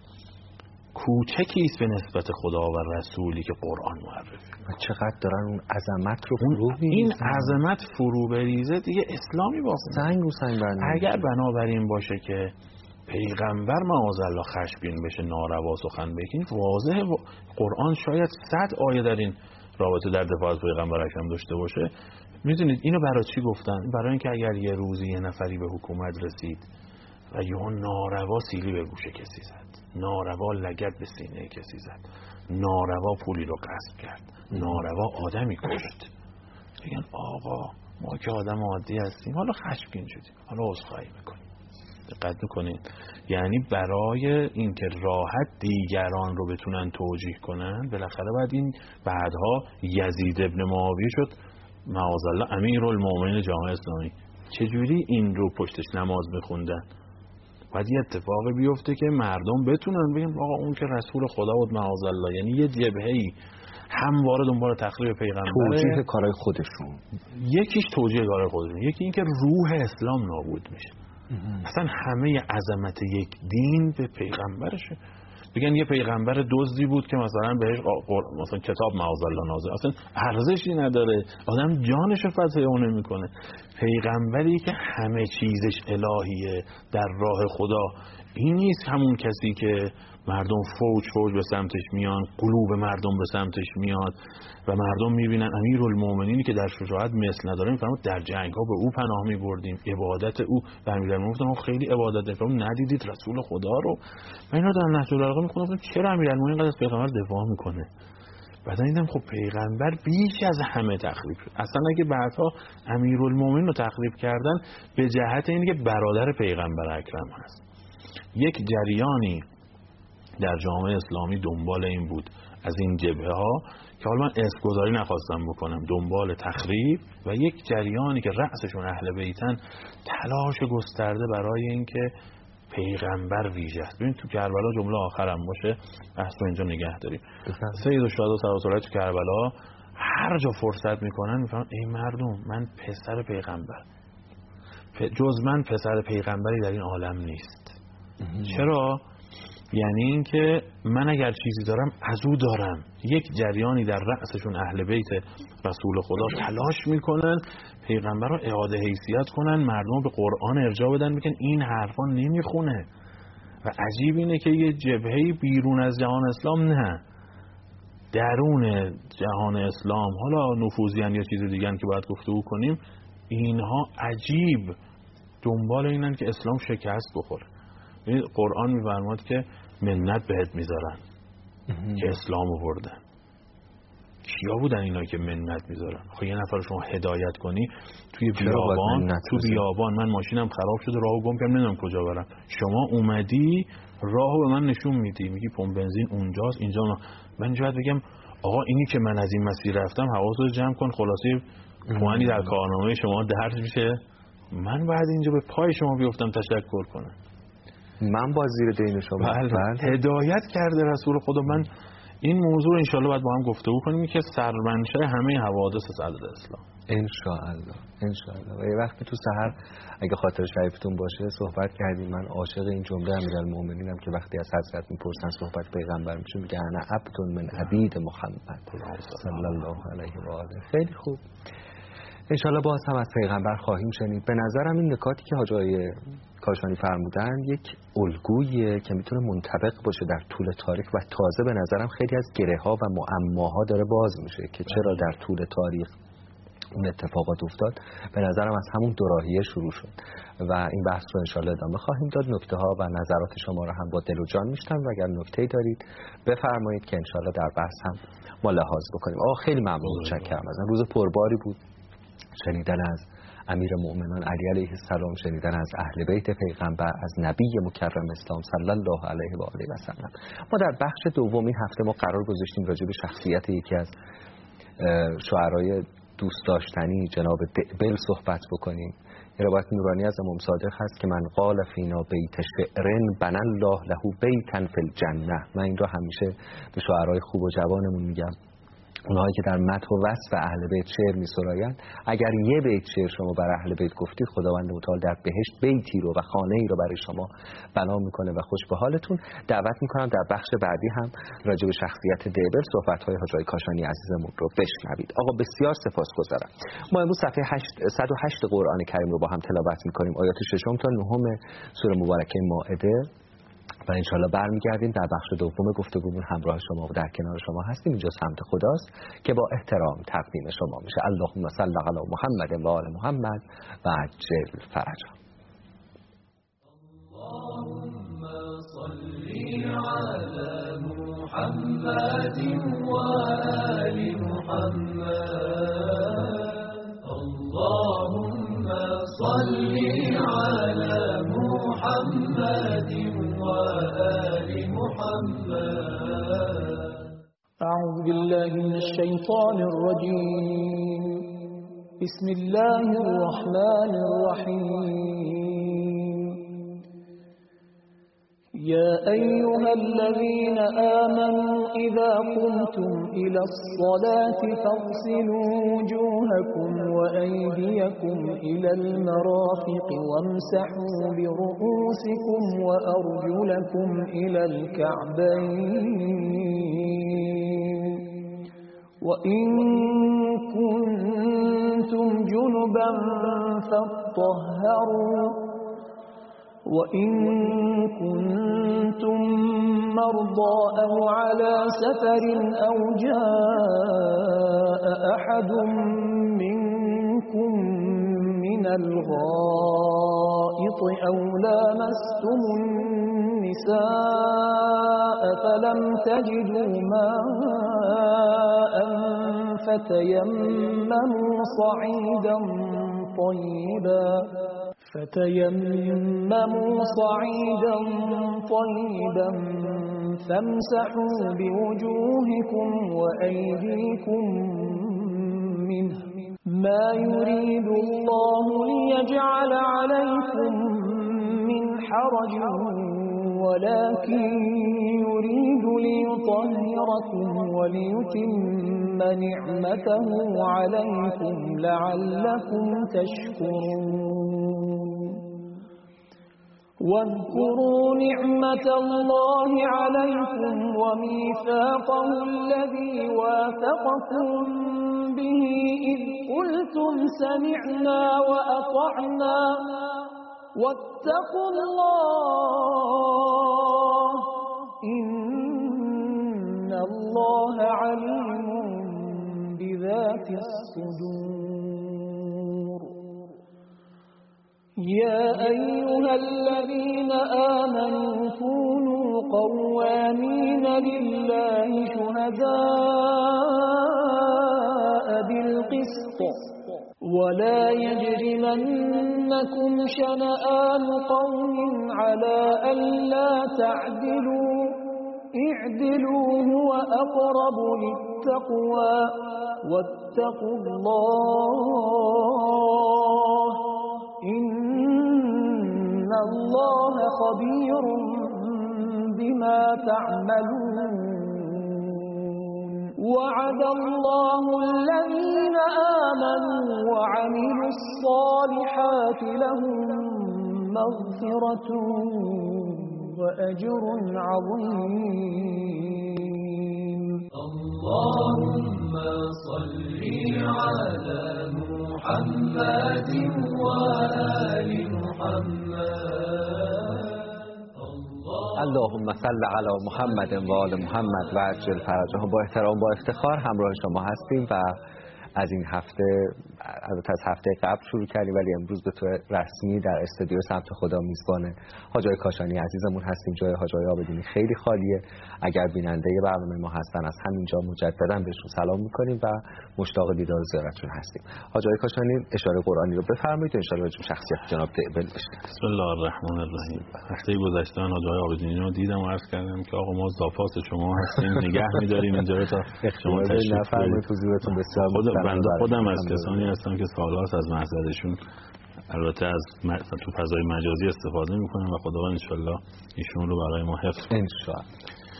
کوچکی است به نسبت خدا و رسولی که قرآن معرفی و چقدر دارن اون عظمت رو فرو میریزن. این عظمت فرو بریزه دیگه اسلامی باشه. سنگ رو سنگ برنمی‌داره. اگر بنابراین باشه که پیغمبر معاذالله خشمگین بشه، ناروا سخن بگه، واضحه قرآن شاید صد آیه در این رابطه در دفاع از پیغمبر اکرم داشته باشه. میدونید اینو برای چی گفتن؟ برای اینکه اگر یه روزی یه نفری به حکومت رسید و یهو ناروا سیلی به گوش کسی زد، ناروا لگد به سینه کسی زد، ناروا پولی رو غصب کرد، ناروا آدمی کشت، میگن آقا ما که آدم عادی هستیم حالا خشمگین شدیم، حالا عذرخواهی میکنیم. دقت میکنید؟ یعنی برای اینکه راحت دیگران رو بتونن توجیه کنن بالاخره بعد این بعدها یزید ابن معاویه شد معاذالله امیرالمومنین جامعه اسلامی. چجوری این رو پشتش نماز میخوندن؟ بعد یه اتفاقی بیفته که مردم بتونن بگن آقا اون که رسول خدا بود معاذالله. یعنی یه جبهه‌ای همواره دنبال تخریب پیغمبره، توجیه کارهای خودشون، یکیش توجیه کارهای خودشون، یکی این که روح اسلام نابود میشه. اصلا همه عظمت یک دین به پیغمبرشه. بگن یه پیغمبر دزدی بود که مثلا بهش مثلا کتاب معاذالله نازل، اصلا ارزشی نداره، آدم جانش رو فدای اون نمیکنه. پیغمبری که همه چیزش الهیه در راه خدا، این نیست همون کسی که مردم فوج فوج به سمتش میان، قلوب مردم به سمتش میاد و مردم میبینن امیرالمومنینی که در شجاعت مثل نداره، میفهمن در جنگ ها به او پناه میبردیم، عبادت او به امیرالمومنین گفتن خیلی عبادت نکنم، ندیدید رسول خدا رو. من اینا در نهج البلاغه میخونم چرا امیرالمومنین قد از پیغمبر دفاع میکنه. بعدا دیدم خب پیغمبر بیش از همه تخریب شد. اصلا اگه بعدها امیرالمومنین رو تخریب کردن به جهت اینکه برادر پیغمبر اکرم هست. یک جریانی در جامعه اسلامی دنبال این بود از این جبهه ها که حالا من اسم گذاری نخواستم بکنم، دنبال تخریب، و یک جریانی که رأسشون اهل بیتن تلاش گسترده برای اینکه پیغمبر ویژه است. ببین تو کربلا جمله آخرم باشه بحث رو اینجا نگه داریم. سید الشهدا صلوات تو کربلا هر جا فرصت میکنن میفهمن ای مردم من پسر پیغمبر، جز من پسر پیغمبری در این عالم نیست. چرا؟ یعنی اینکه من اگر چیزی دارم از او دارم. یک جریانی در رأسشون اهل بیت رسول خدا تلاش میکنن پیغمبر رو اعاده حیثیت کنن، مردم به قرآن ارجاع بدن، میگن این حرفا نمیخونه. و عجیب اینه که یه جبهه‌ای بیرون از جهان اسلام نه، درون جهان اسلام، حالا نفوذیان یا چیز دیگه که باید گفتگو کنیم، اینها عجیب دنبال اینن که اسلام شکست بخوره. قرآن می‌فرماد که منت بهت میذارن که اسلام آوردن. کیا بودن اینا که منت میذارن؟ خب یه نفر شما هدایت کنی توی بیابان، تو بیابان من ماشینم خراب شده راهو گم کردم نمیدونم کجا برم، شما اومدی راهو به من نشون میدی، میگی پمپ بنزین اونجاست اینجا. من باید بگم آقا اینی که من از این مسیر رفتم حواست رو جمع کن، خلاصه توانی در کارنامه شما درج میشه، من بعد اینجا به پای شما بیفتم تشکر کنم، من با زیر دین شما. بله. بله. هدایت کرده رسول خدا. من این موضوع انشالله باید با هم گفتگو کنیم که سرمنشأ همه حوادث صدر اسلام. انشاءالله انشاءالله. و یه وقتی تو سحر اگه خاطر شریفتون باشه صحبت کردیم، من عاشق این جمله امیرالمومنینم که وقتی از حضرت میپرسن صحبت پیغمبر میشه میگه انا عبد من عبید محمد صلی الله علیه و آله. خیلی خوب. انشالله باز هم از پیغمبر خواهیم شنید. به نظرم این نکاتی که حاج آقای کاشانی فرمودن یک الگوییه که میتونه منطبق باشه در طول تاریخ و تازه به نظرم خیلی از گره ها و معماها داره باز میشه که چرا در طول تاریخ اون اتفاقات افتاد. به نظرم از همون دوراهیه شروع شد و این بحث رو انشالله ادامه خواهیم داد. نکته ها و نظرات شما رو هم با دل و جان میشنم و اگر نکته‌ای دارید بفرمایید که انشالله در بحث هم ما لحاظ بکنیم. آقا خیلی ممنون، متشکرم. از روز پرباری بود شنیدن از امیر مؤمنان علی علیه السلام، شنیدن از اهل بیت پیغمبر، از نبی مکرم اسلام صلی الله علیه و آله و سلم. ما در بخش دوم این هفته ما قرار گذاشتیم راجع به شخصیت یکی از شاعرای دوست داشتنی جناب دعبل صحبت بکنیم. یه روایت نورانی از امام صادق هست که من قال فینا بیت شعرن بنى الله له بیتا فی الجنه. من این رو همیشه به شاعرای خوب و جوانمون میگم، اونهایی که در مدح و وصف اهل بیت شعر می‌سراین، اگر یه بیت شعر شما بر اهل بیت گفتید، خداوند متعال در بهشت بیتی رو و خانه‌ای رو برای شما بنا میکنه و خوش به حالتون. دعوت میکنم در بخش بعدی هم راجع به شخصیت دعبل صحبت‌های حاج آقای کاشانی عزیزمون رو بشنوید. آقا بسیار سپاسگزارم. ما امروز صفحه صد و هشت قرآن کریم رو با هم تلاوت میکنیم، آیات ششم تا نهم سوره مبارکه مائده، و انشالله برمیگردیم در بخش دوم گفتگومون همراه شما و در کنار شما هستیم. اینجا سمت خداست که با احترام تقدیم شما میشه. اللهم صل علی محمد و آل محمد و عجل فرجهم. اللهم صل علی محمد و آل محمد. اللهم صل علی محمد وآل محمد. أعوذ بالله من الشيطان الرجيم. بسم الله الرحمن الرحيم. يا أيها الذين آمنوا إذا قمتم إلى الصلاة فاغسلوا وجوهكم وأيديكم إلى المرافق وامسحوا برؤوسكم وأرجلكم إلى الكعبين، وإن كنتم جنبا فاطهروا، وإن كنتم مرضى أو على سفر أو جاء أحد منكم من الغائط أو لامستم النساء فلم تجدوا ماء فتيمموا صعيدا طيبا فتيمموا صعيدا طيبا فامسحوا بوجوهكم وأيديكم منه، ما يريد الله ليجعل عليكم من حرج ولكن يريد ليطهركم وليتم نعمته عليكم لعلكم تشكرون. واذكروا نعمة الله عليكم وميثاقه الذي واثقكم به إذ قلتم سمعنا وأطعنا واتقوا الله إن الله عليم بذات الصدور. يا أيها الذين آمنوا كونوا قوامين لله شهداء بالقسط ولا يجرمنكم شنآن قوم على ألا تعدلوا اعدلوا هو أقرب للتقوى واتقوا الله إن الله خبير بما تعملون. وعد الله الذين آمنوا وعملوا الصالحات لهم مغفرة وأجر عظيم. اللهم صل على محمد وآل محمد. اللهم صل علی محمد و آل محمد و عجل فرجهم. با احترام با افتخار همراه شما هستیم و از این هفته البته از هفته قبل شروع کردیم ولی امروز به طور رسمی در استودیو سمت خدا میزبان حاج آقای کاشانی عزیزمون هستیم. جای حاج آقای عابدینی خیلی خالیه. اگر بیننده برنامه ما هستن از همینجا مجددا بهشون سلام میکنیم و مشتاق دیدار زیارتشون هستیم. حاج آقای کاشانی اشاره قرآنی رو بفرمایید ان شاء الله راجع به شخصیت جناب دعبل بشه. بسم الله الرحمن الرحیم. هفته گذشته حاج آقای عابدینی رو دیدم و عرض کردم که آقا ما ضافات شما هستیم، نگه می‌داریم اینجا تا شما تشریف بیارید. حضورتون بسیار خود بنده خودم از بسیار کسانی هستم که سال‌هاست از محضرشون البته از م... تو فضای مجازی استفاده میکنم و خداوند ان شاءالله ایشون رو برای ما حفظ کنه. ان شاءالله.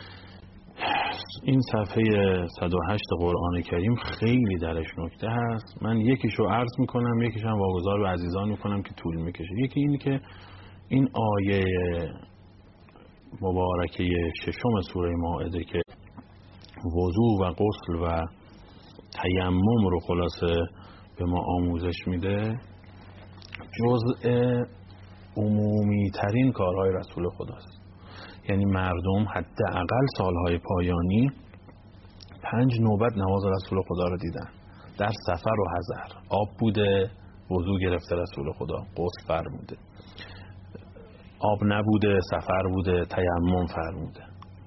این صفحه صد و هشت قرآن کریم خیلی درش نکته هست. من یکیشو عرض میکنم، یکیش هم واگذار به عزیزان میکنم که طول میکشه. یکی اینی که این آیه مبارکه ششم سوره مائده که وضو و غسل و تیمم رو خلاصه به ما آموزش میده، جزء عمومی ترین کارهای رسول خداست. یعنی مردم حداقل سالهای پایانی پنج نوبت نماز رسول خدا رو دیدن، در سفر و حضر. آب بوده وضو گرفته رسول خدا، غسل فرموده. آب نبوده سفر بوده تیمم فرموده.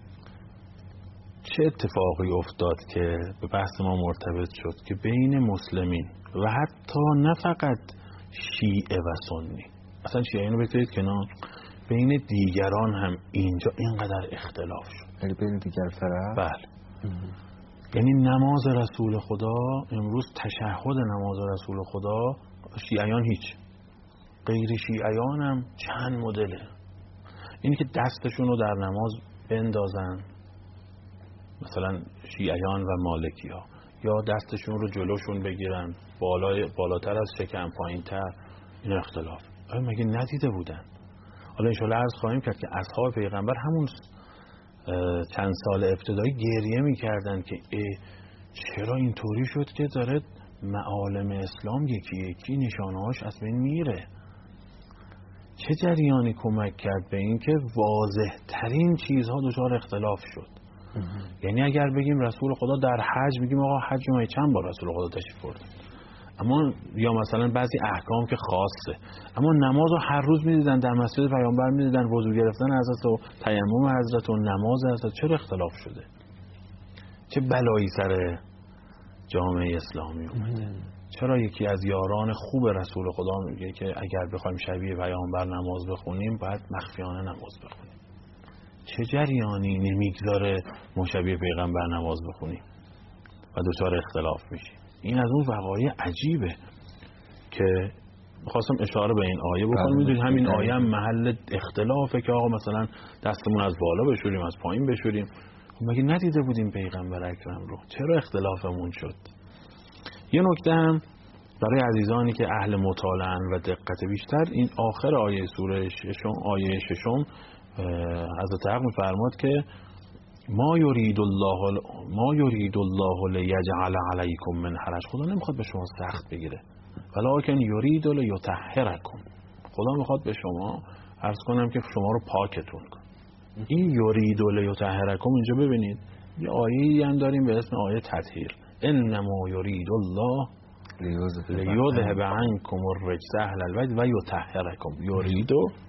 چه اتفاقی افتاد که به بحث ما مرتبط شد که بین مسلمین و حتی نه فقط شیعه و سنی، اصلا شیعه اینو بگذارید کنار، بین دیگران هم اینجا اینقدر اختلاف شد. یعنی بین دیگر فرق؟ بله. یعنی نماز رسول خدا امروز، تشهد نماز رسول خدا، شیعیان هیچ، غیر شیعیان هم چند مدله. اینی که دستشون رو در نماز بندازن، مثلا شیعیان و مالکی ها، یا دستشون رو جلوشون بگیرن بالای بالاتر از شکم پایین‌تر، این اختلاف. آیا مگه ندیده بودن؟ حالا انشاءالله عرض خواهیم کرد که اصحاب پیغمبر همون چند سال ابتدایی گریه میکردن که چرا اینطوری شد که داره معالم اسلام یکی یکی نشانه‌هاش از بین میره. چه جریانی کمک کرد به این که واضح ترین چیزها دچار اختلاف شد؟ یعنی اگر بگیم رسول خدا در حج، بگیم آقا حج ما چند بار رسول خدا تشریف برد، اما یا مثلا بعضی احکام که خاصه، اما نماز رو هر روز میدیدن، در مسجد پیامبر میدیدن، وضو گرفتن حضرت و تیمم حضرت و نماز حضرت. چرا اختلاف شده؟ چه بلایی سر جامعه اسلامی اومده؟ چرا یکی از یاران خوب رسول خدا میگه که اگر بخوایم شبیه پیامبر نماز بخونیم باید مخفیانه نماز بخونیم؟ چه جریانی نمیگذاره ما شبیه پیغمبر نماز بخونیم و دچار اختلاف میشیم؟ این از اون وقایع عجیبه که میخواستم اشاره به این آیه بکنم. میدونید همین آیه هم محل اختلافه که آقا مثلا دستمون از بالا بشوریم از پایین بشوریم. مگه ندیده بودیم پیغمبر اکرم رو؟ چرا اختلافمون شد؟ یه نکته هم برای عزیزانی که اهل مطالعه و دقت بیشتر، این آخر آیه سوره ششم، آیه ششم، حضرت حق میفرماد که ما یرید الله ما یرید الله لیجعل علیکم من حرج. خدا نمیخواد به شما سخت بگیره، ولکن یرید لیطهرکم. خدا میخواد به شما عرض کنم که شما رو پاکتون کنه. این یرید لیطهرکم اینجا ببینید یه آیه‌ای هم داریم به اسم آیه تطهیر. انما یرید الله لیذهب عنکم الرجس اهل البیت و یطهرکم. یرید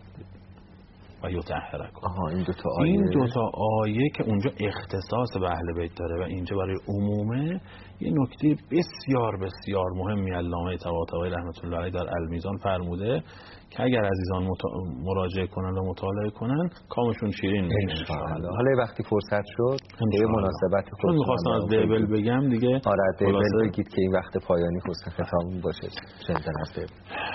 و یطهرکم. این دو تا آیه این دو تا آیه که اونجا اختصاص به اهل بیت داره و اینجا برای عمومه، یه نکته بسیار بسیار مهمی علامه طباطبایی رحمت الله علیه در المیزان فرموده که اگر عزیزان مراجعه کنن و مطالعه کنن کامشون شیرین میشه ان شاء الله. حالا وقتی فرصت شد به مناسبت خود چون می‌خواستم از دیبل بگم دیگه. آره دیبل بگید که این وقت پایانی حسن ختام باشه. چند تا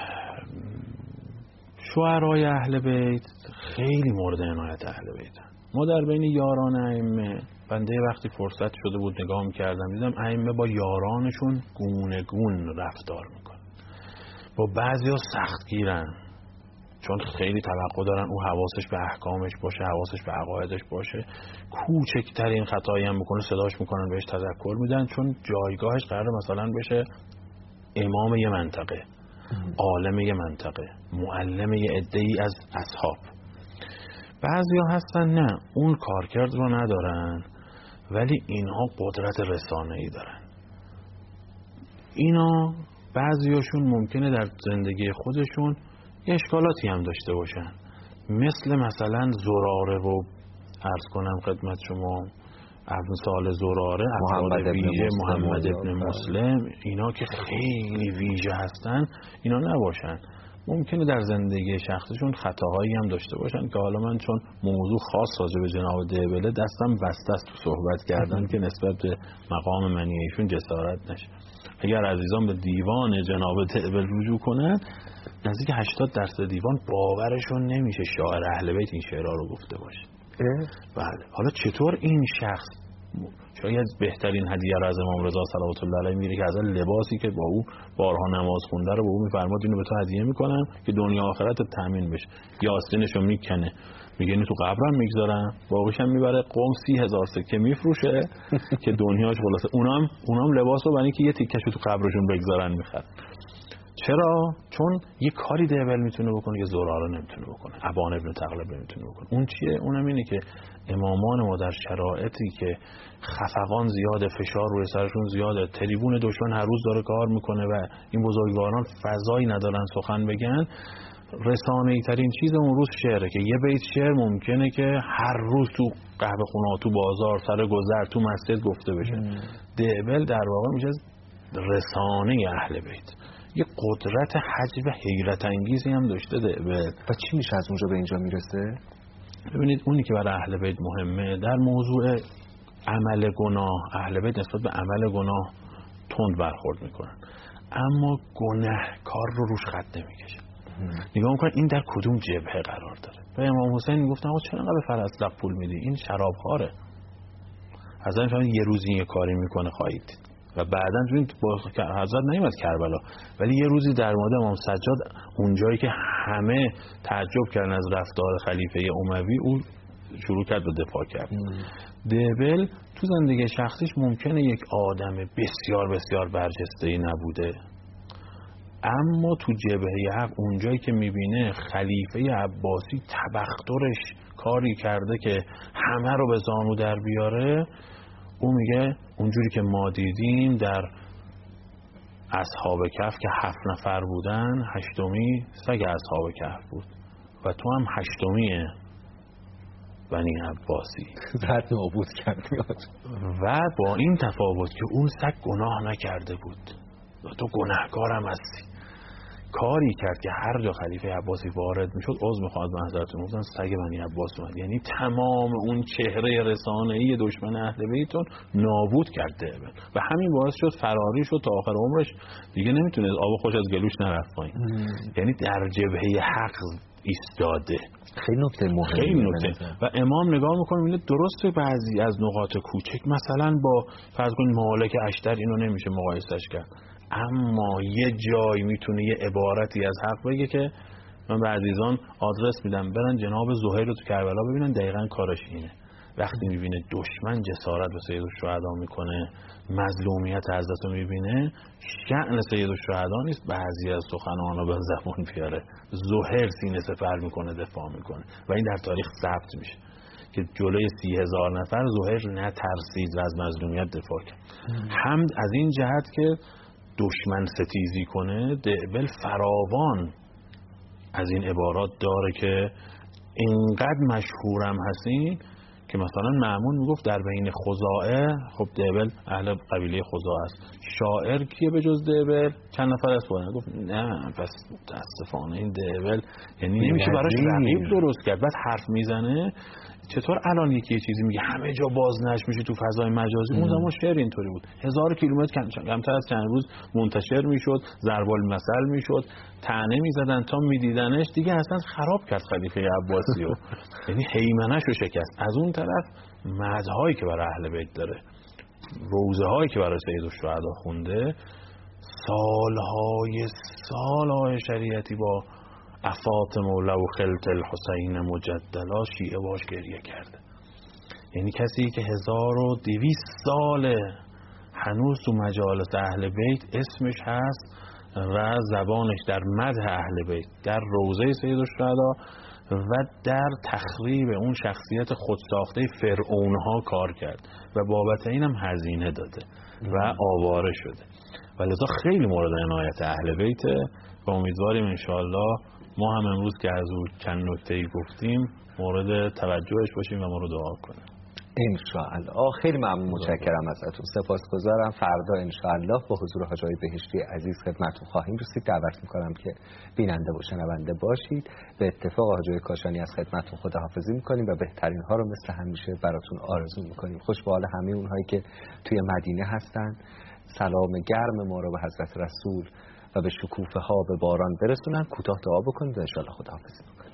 شعرای اهل بیت خیلی مورد عنایت اهل بیتن. ما در بین یاران ائمه، بنده وقتی فرصت شده بود نگاه می‌کردم دیدم ائمه با یارانشون گونه گون رفتار میکنن. با بعضیا سختگیرن چون خیلی توقع دارن او حواسش به احکامش باشه، حواسش به عقایدش باشه. کوچکترین خطایی هم میکنه صداش میکنن، بهش تذکر میدن، چون جایگاهش قراره مثلا بشه امام یه منطقه، عالم یه منطقه، معلم یه عده‌ای از اصحاب. بعضیا هستن نه اون کارکرد رو ندارن ولی اینها قدرت رسانه‌ای دارن. اینا بعضیاشون ممکنه در زندگی خودشون یه اشکالاتی هم داشته باشن، مثل مثلا زراره و عرض کنم خدمت شما امثال زراره، افراد ویژه، محمد ابن مسلم، اینا که خیلی ویژه هستن اینا نباشن. ممکنه در زندگی شخصشون خطاهایی هم داشته باشن که حالا من چون موضوع خاص راجع به جناب دهبله دستم بسته است تو صحبت کردن که نسبت به مقام منی ایشون جسارت نشه. اگر عزیزان به دیوان جناب دهبل رجوع کنن، نزدیک هشتاد درصد دیوان باورشون نمیشه شاعر اهل بیت این شعرها رو گفته باشه. بله. حالا چطور این شخص شاید بهترین هدیه را از امام رضا صلوات الله علیه میگیره که از لباسی که با او بارها نماز خونده رو به او میفرماد اینو به تو هدیه میکنم که دنیا آخرت تامین بشه، یا آستینشو میکنه میگه اینو تو قبرم میگذارم، باقیش هم میبره قم سی هزار سکه میفروشه که دنیاش خلاصه اونام اونام لباس رو برای اینکه یه تیکه‌شو تو قبرشون بگذارن میخرن. چرا؟ چون یه کاری دهبل میتونه بکنه که زراره نمیتونه بکنه، ابان ابن تغلب نمیتونه بکنه. اون چیه؟ اونم اینه که امامان ما در شرایطی که خفقان زیاده، فشار روی سرشون زیاده، تریبون دشمن هر روز داره کار میکنه و این بزرگواران فضایی ندارن سخن بگن، رسانه‌ای ترین چیز اون روز شعره که یه بیت شعر ممکنه که هر روز تو قهوه خونه، تو بازار، سر گذر، تو مسجد گفته بشه. دهبل در واقع میشه رسانه اهل بیت. یه قدرت حجم حیرت انگیزی هم داشته دهبل. و چی میشه از اونجا به اینجا میرسه؟ ببینید اونی که برای اهل بیت مهمه در موضوع عمل گناه، اهل بیت نسبت به عمل گناه تند برخورد میکنن، اما گناهکار رو روش خط نمیکشن. نگاه میکنن این در کدوم جبهه قرار داره. و امام حسین میگفتن آقا چرا انقدر فرزلق پول میدی؟ این شرابخواره. از این فهمید یه روزی یه کاری میکنه خواهید دید. و بعداً تو این حضرت نیامد کربلا، ولی یه روزی در مورد امام سجاد اونجایی که همه تعجب کردن از رفتار خلیفه اموی، او شروع کرد به دفاع کرد. دهبل تو زندگی شخصیش ممکنه یک آدم بسیار بسیار برجسته‌ای نبوده، اما تو جبهه حق اونجایی که میبینه خلیفه عباسی تبخترش کاری کرده که همه رو به زانو در بیاره، او میگه اونجوری که ما دیدیم در اصحاب کهف که هفت نفر بودن، هشتمی سگ اصحاب کهف بود و تو هم هشتمی بنی عباسی زد نابود کرد. و با این تفاوت که اون سگ گناه نکرده بود و تو گناهکارم هستی. کاری کرد که هر جا خلیفه عباسی وارد میشد عذر میخواد به حضرتون گفتن سگ بنی عباس اومد. یعنی تمام اون چهره رسانه‌ای دشمن اهل بیتون نابود کرد دهبل و همین باعث شد فراری شد تا آخر عمرش دیگه نمیتونه آب خوش از گلوش نرفت پایین. یعنی در جبهه حق ایستاده. خیلی نکته مهمه. خیلی نکته. و امام نگاه میکنه میگه درسته بعضی از نقاط کوچک مثلا با فرض کن مالک اشتر اینو نمیشه مقایسش کرد، اما یه جای میتونه یه عبارتی از حق بگه که من به عزیزان آدرس میدم برن جناب زهیر رو تو کربلا ببینن دقیقاً کارش اینه. وقتی میبینه دشمن جسارت به سید الشهدا میکنه، مظلومیت حضرت رو میبینه، شأن سید الشهدا نیست بعضی از سخنانو به زبان بیاره، زهیر سینه سپر میکنه، دفاع میکنه و این در تاریخ ثبت میشه که جلوی سی هزار نفر زهیر نترسید و از مظلومیت دفاع کرد. حمد از این جهت که دشمن ستیزی کنه، دهبل فراوان از این عبارات داره که اینقدر مشهورم هستین که مثلا مأمون میگفت در بین خزاعه، خب دهبل اهل قبیله خزاعه است، شاعر کیه به جز دهبل؟ چند نفر است بودن؟ گفت نه پس متاسفانه این دهبل یعنی نمیشه براش رقیب درست کرد. بعد حرف میزنه چطور الان یکی یه چیزی میگه همه جا بازنشر میشه تو فضای مجازی، اون زمان شعر اینطوری بود، هزار کیلومتر کمتر از چند روز منتشر میشد، ضرب المثل میشد، طعنه میزدن تا میدیدنش دیگه اصلا خراب کرد خلیفه عباسی رو یعنی هیمنه‌ش رو شکست. از اون طرف مدحایی که برای اهل بیت داره، روزه هایی که برای سید الشهدا خونده، سالهای سال آقای شریعتی با افاطمه و لو خلت الحسین مجدلا شیعه باش گریه کرده. یعنی کسی که هزار و دویست ساله هنوز تو مجالس اهل بیت اسمش هست و زبانش در مدح اهل بیت در روضه سید الشهدا و در تخریب اون شخصیت خودساخته فرعونها کار کرد و بابت اینم هزینه داده و آواره شده و لذا خیلی مورد عنایت اهل بیته و امیدواریم انشاءالله ما هم امروز که از اون چند نکته‌ای گفتیم مورد توجهش باشیم و ما رو دعا کنیم. انشاءالله. خیلی ممنون، متشکرم ازتون، سپاسگزارم. فردا انشاءالله با حضور حاج آقای بهشتی عزیز خدمتتون خواهیم رسید. دعوت میکنم که بیننده و شنونده باشید. به اتفاق حاج آقای کاشانی از خدمتتون خداحافظی میکنیم و بهترین ها رو مثل همیشه براتون آرزو میکنیم. خوش به حال همه اونهایی که توی مدینه هستن. سلام گرم ما رو به حضرت رسول و به شکوفه ها به باران برسونن. کوتاه دعا بکنید و انشاءالله خداحافظی میکنیم.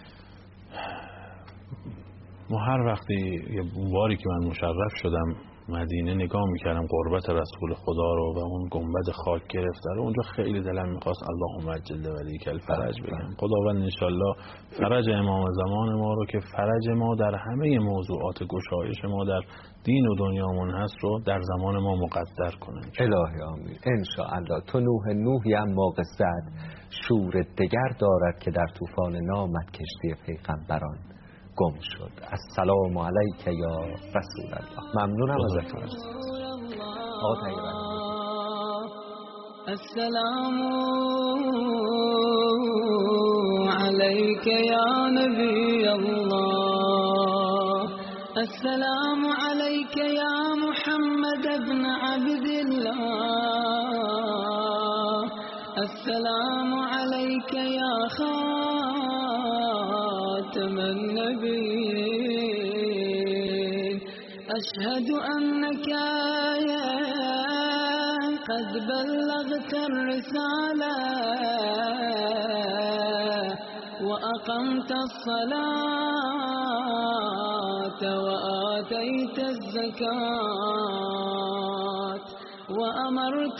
ما هر وقتی یه باری که من مشرف شدم مدینه نگاه میکردم قربت رسول خدا رو و اون گنبد خاک گرفته رو، اونجا خیلی دلم میخواست اللهم عجل ولیک الفرج بگم. خداوند انشالله فرج امام زمان ما رو که فرج ما در همه موضوعات گشایش ما در دین و دنیامون هست رو در زمان ما مقدر کنه. الهی آمین. انشاءالله. تو نوح نوحی اما قصد شور دگر دارد که در طوفان نامت کشتی پیغمبران گم شد. السلام علیک یا رسول الله. ممنونم ازتون. آقا طیبه. السلام علیک یا نبی الله. السلام علیک یا محمد ابن عبد الله. السلام علیک یا خاتم النبیین. أشهد أنك قد بلغت الرسالة وأقمت الصلاة وآتيت الزكاة وأمرت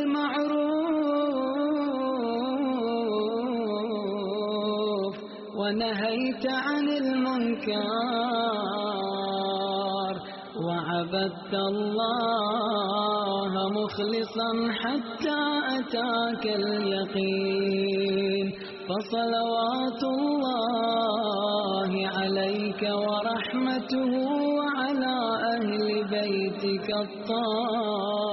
بالمعروف ونهيت عن المنكر وعبدت الله مخلصا حتى أتاك اليقين. فصلوات الله عليك ورحمته وعلى أهل بيتك الطاهرين.